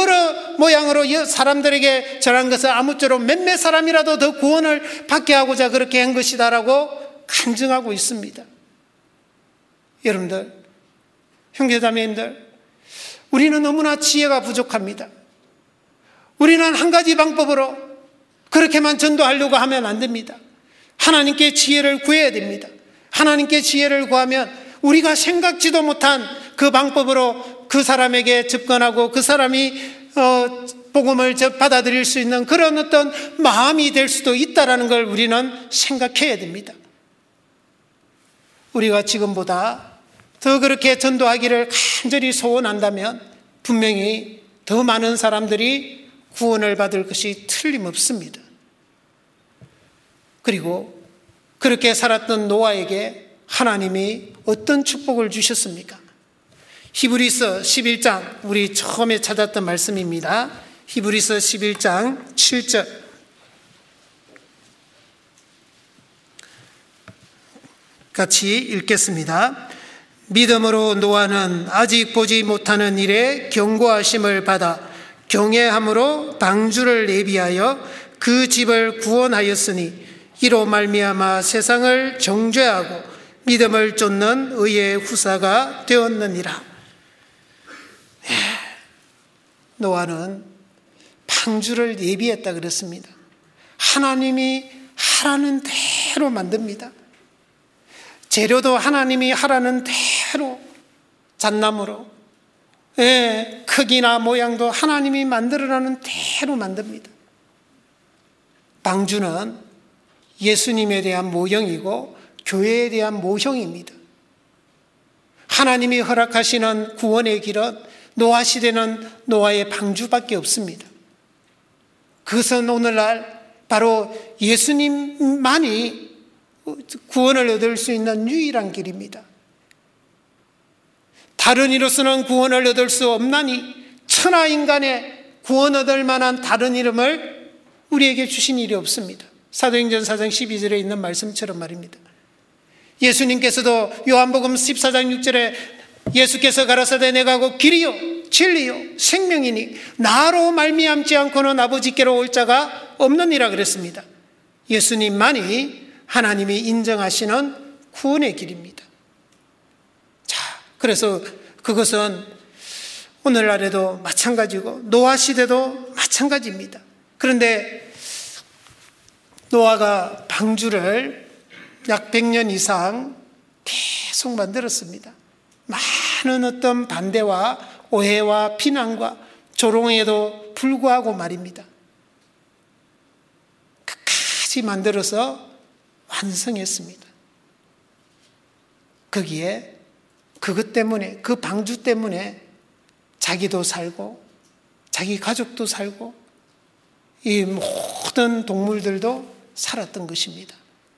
사람들에게 전한 것을 아무쪼록 몇몇 사람이라도 더 구원을 받게 하고자 그렇게 한 것이다라고 간증하고 있습니다. 여러분들, 형제자매님들, 우리는 너무나 지혜가 부족합니다. 우리는 한 가지 방법으로 그렇게만 전도하려고 하면 안 됩니다. 하나님께 지혜를 구해야 됩니다. 하나님께 지혜를 구하면 우리가 생각지도 못한 그 방법으로 그 사람에게 접근하고 그 사람이 복음을 받아들일 수 있는 그런 어떤 마음이 될 수도 있다는 걸 우리는 생각해야 됩니다. 우리가 지금보다 더 그렇게 전도하기를 간절히 소원한다면 분명히 더 많은 사람들이 구원을 받을 것이 틀림없습니다. 그리고 그렇게 살았던 노아에게 하나님이 어떤 축복을 주셨습니까? 히브리서 11장 우리 처음에 찾았던 말씀입니다. 히브리서 11장 7절. 같이 읽겠습니다. 믿음으로 노아는 아직 보지 못하는 일에 경고하심을 받아 경외함으로 방주를 예비하여 그 집을 구원하였으니 이로 말미암아 세상을 정죄하고 믿음을 쫓는 의의 후사가 되었느니라. 노아는 방주를 예비했다 그랬습니다. 하나님이 하라는 대로 만듭니다. 재료도 하나님이 하라는 대로 잣나무로, 크기나 모양도 하나님이 만들어라는 대로 만듭니다. 방주는 예수님에 대한 모형이고 교회에 대한 모형입니다. 하나님이 허락하시는 구원의 길은 노아 시대는 노아의 방주밖에 없습니다. 그것은 오늘날 바로 예수님만이 구원을 얻을 수 있는 유일한 길입니다. 다른 이로서는 구원을 얻을 수 없나니 천하 인간의 구원 얻을 만한 다른 이름을 우리에게 주신 일이 없습니다. 사도행전 4장 12절에 있는 말씀처럼 말입니다. 예수님께서도 요한복음 14장 6절에 예수께서 가라사대 내가 곧 길이요 진리요 생명이니 나로 말미암지 않고는 아버지께로 올 자가 없느니라 그랬습니다. 예수님만이 하나님이 인정하시는 구원의 길입니다. 자, 그래서 그것은 오늘날에도 마찬가지고 노아 시대도 마찬가지입니다. 그런데 노아가 방주를 약 100년 이상 계속 만들었습니다. 많은 어떤 반대와 오해와 비난과 조롱에도 불구하고 말입니다. 끝까지 만들어서 완성했습니다. 거기에 그것 때문에, 그 방주 때문에 자기도 살고 자기 가족도 살고 이 모든 동물들도 살았던 것입니다.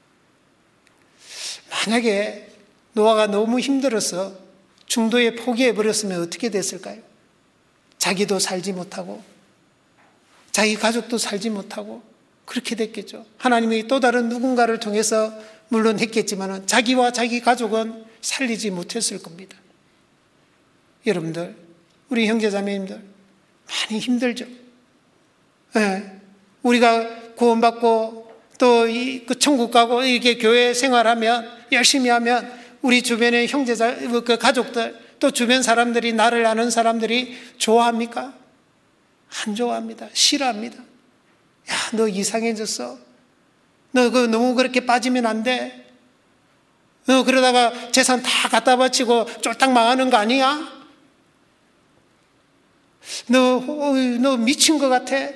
만약에 노아가 너무 힘들어서 중도에 포기해버렸으면 어떻게 됐을까요? 자기도 살지 못하고 자기 가족도 살지 못하고 그렇게 됐겠죠. 하나님이 또 다른 누군가를 통해서 물론 했겠지만 자기와 자기 가족은 살리지 못했을 겁니다. 여러분들, 우리 형제자매님들 많이 힘들죠. 네. 우리가 구원받고 또 그 천국 가고 이렇게 교회 생활하면 열심히 하면 우리 주변의 형제자, 그 가족들 또 주변 사람들이 나를 아는 사람들이 좋아합니까? 안 좋아합니다. 싫어합니다. 야, 너 이상해졌어. 너 너무 그렇게 빠지면 안 돼. 너 그러다가 재산 다 갖다 바치고 쫄딱 망하는 거 아니야? 너 미친 것 같아.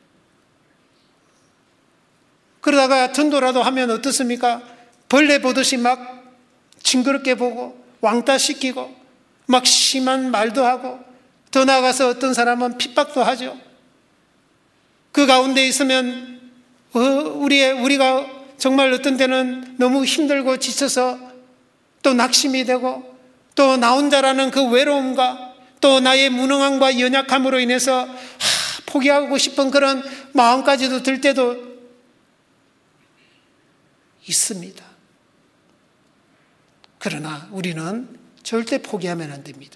그러다가 전도라도 하면 어떻습니까? 벌레 보듯이 막 징그럽게 보고 왕따 시키고 막 심한 말도 하고 더 나아가서 어떤 사람은 핍박도 하죠. 그 가운데 있으면 우리가 정말 어떤 때는 너무 힘들고 지쳐서 또 낙심이 되고 또 나 혼자라는 그 외로움과 또 나의 무능함과 연약함으로 인해서 포기하고 싶은 그런 마음까지도 들 때도 있습니다. 그러나 우리는 절대 포기하면 안 됩니다.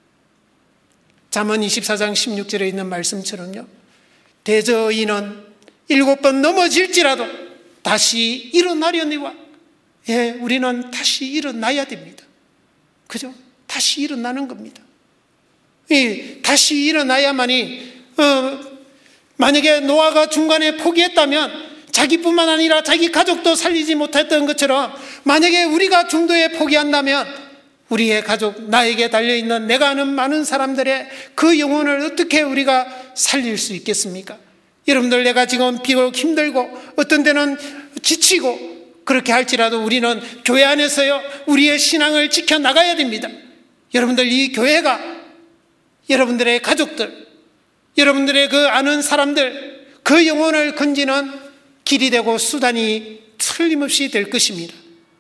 잠언 24장 16절에 있는 말씀처럼요. 대저인은 7번 넘어질지라도 다시 일어나려니와. 예, 우리는 다시 일어나야 됩니다. 그죠? 다시 일어나는 겁니다. 다시 일어나야만이 만약에 노아가 중간에 포기했다면 자기뿐만 아니라 자기 가족도 살리지 못했던 것처럼 만약에 우리가 중도에 포기한다면 우리의 가족, 나에게 달려있는 내가 아는 많은 사람들의 그 영혼을 어떻게 우리가 살릴 수 있겠습니까? 여러분들, 내가 지금 비록 힘들고 어떤 때는 지치고 그렇게 할지라도 우리는 교회 안에서요 우리의 신앙을 지켜나가야 됩니다. 여러분들, 이 교회가 여러분들의 가족들, 여러분들의 그 아는 사람들, 그 영혼을 건지는 길이 되고 수단이 틀림없이 될 것입니다.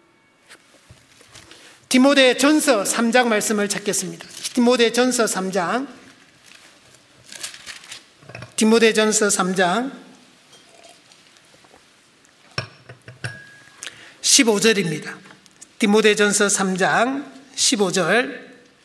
디모데전서 3장 말씀을 찾겠습니다. 디모데전서 3장 디모데전서 3장 15절입니다. 디모데전서 3장 15절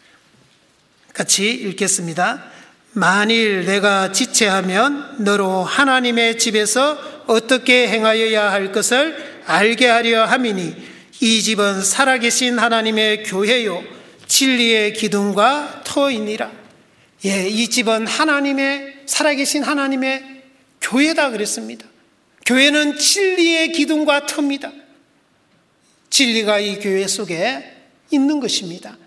같이 읽겠습니다. 만일 내가 지체하면 너로 하나님의 집에서 어떻게 행하여야 할 것을 알게 하려 함이니 이 집은 살아계신 하나님의 교회요 진리의 기둥과 터이니라. 이 집은 살아계신 하나님의 교회다 그랬습니다. 교회는 진리의 기둥과 터입니다. 진리가 이 교회 속에 있는 것입니다.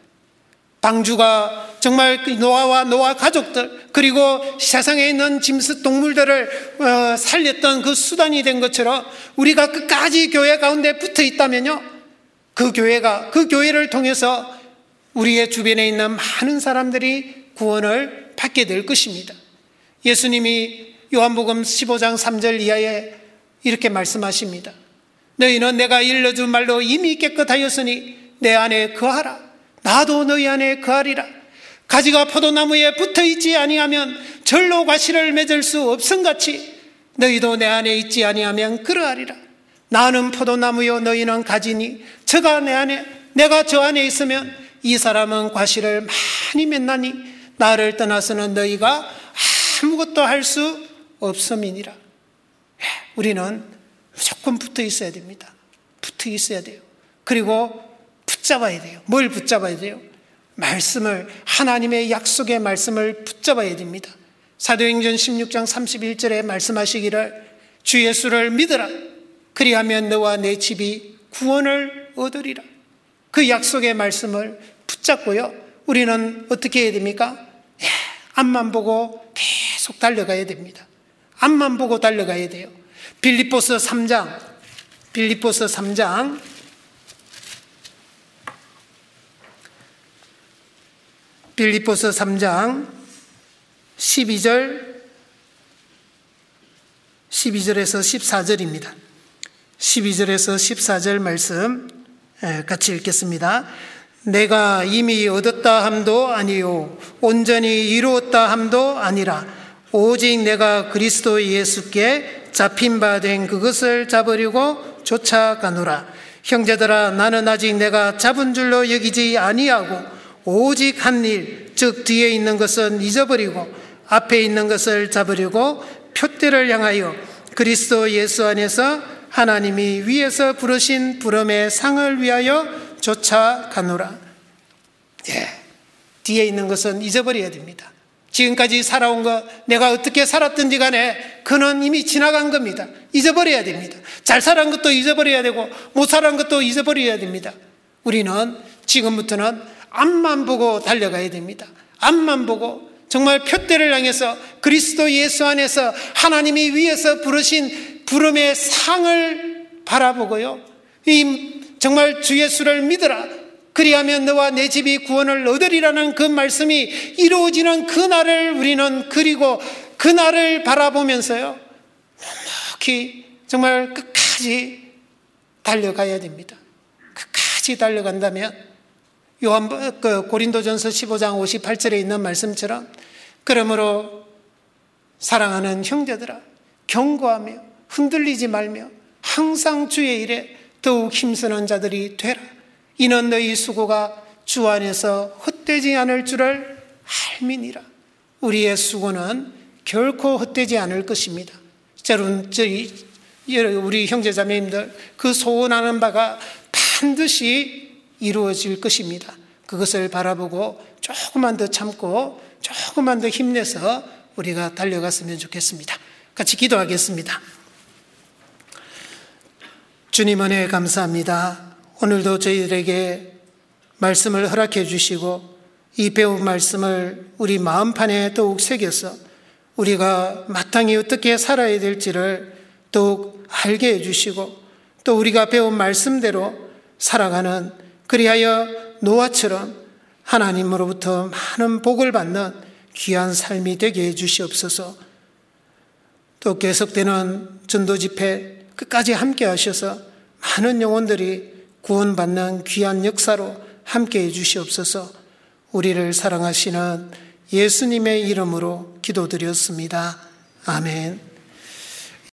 방주가 정말 노아와 노아 가족들 그리고 세상에 있는 짐승 동물들을 살렸던 그 수단이 된 것처럼 우리가 끝까지 교회 가운데 붙어 있다면요, 그 교회를 통해서 우리의 주변에 있는 많은 사람들이 구원을 받게 될 것입니다. 예수님이 요한복음 15장 3절 이하에 이렇게 말씀하십니다. 너희는 내가 일러준 말로 이미 깨끗하였으니 내 안에 거하라. 나도 너희 안에 거하리라. 가지가 포도나무에 붙어있지 아니하면 절로 과실을 맺을 수 없음같이 너희도 내 안에 있지 아니하면 그러하리라. 나는 포도나무요 너희는 가지니 저가 내 안에 내가 저 안에 있으면 이 사람은 과실을 많이 맺나니 나를 떠나서는 너희가 아무것도 할 수 없음이니라. 우리는 무조건 붙어 있어야 됩니다. 붙어 있어야 돼요. 그리고 붙잡아야 돼요. 뭘 붙잡아야 돼요? 말씀을, 하나님의 약속의 말씀을 붙잡아야 됩니다. 사도행전 16장 31절에 말씀하시기를 주 예수를 믿으라. 그리하면 너와 내 집이 구원을 얻으리라. 그 약속의 말씀을 붙잡고요. 우리는 어떻게 해야 됩니까? 앞만 보고 계속 달려가야 됩니다. 앞만 보고 달려가야 돼요. 빌립보서 3장 12절에서 14절입니다. 12절에서 14절 말씀 같이 읽겠습니다. 내가 이미 얻었다 함도 아니요 온전히 이루었다 함도 아니라 오직 내가 그리스도 예수께 잡힌 바 된 그것을 잡으려고 쫓아가노라. 형제들아 나는 아직 내가 잡은 줄로 여기지 아니하고 오직 한 일 즉 뒤에 있는 것은 잊어버리고 앞에 있는 것을 잡으려고 표대를 향하여 그리스도 예수 안에서 하나님이 위에서 부르신 부름의 상을 위하여 쫓아가노라. 뒤에 있는 것은 잊어버려야 됩니다. 지금까지 살아온 것, 내가 어떻게 살았든지 간에 그는 이미 지나간 겁니다. 잊어버려야 됩니다. 잘 살아온 것도 잊어버려야 되고 못 살아온 것도 잊어버려야 됩니다. 우리는 지금부터는 앞만 보고 달려가야 됩니다. 앞만 보고 정말 표대를 향해서 그리스도 예수 안에서 하나님이 위에서 부르신 부름의 상을 바라보고요, 정말 주 예수를 믿으라. 그리하면 너와 내 집이 구원을 얻으리라는 그 말씀이 이루어지는 그날을 우리는 그리고 그날을 바라보면서요, 묵묵히 정말 끝까지 달려가야 됩니다. 끝까지 달려간다면 고린도전서 15장 58절에 있는 말씀처럼 그러므로 사랑하는 형제들아 경고하며 흔들리지 말며 항상 주의 일에 더욱 힘쓰는 자들이 되라. 이는 너희 수고가 주 안에서 헛되지 않을 줄을 알미니라. 우리의 수고는 결코 헛되지 않을 것입니다. 여러분, 우리 형제자매님들 그 소원하는 바가 반드시 이루어질 것입니다. 그것을 바라보고 조금만 더 참고 조금만 더 힘내서 우리가 달려갔으면 좋겠습니다. 같이 기도하겠습니다. 주님 은혜 감사합니다. 오늘도 저희들에게 말씀을 허락해 주시고 이 배운 말씀을 우리 마음판에 더욱 새겨서 우리가 마땅히 어떻게 살아야 될지를 더욱 알게 해주시고 또 우리가 배운 말씀대로 살아가는, 그리하여 노아처럼 하나님으로부터 많은 복을 받는 귀한 삶이 되게 해주시옵소서. 또 계속되는 전도 집회 끝까지 함께 하셔서 많은 영혼들이 구원받는 귀한 역사로 함께 해주시옵소서. 우리를 사랑하시는 예수님의 이름으로 기도드렸습니다. 아멘.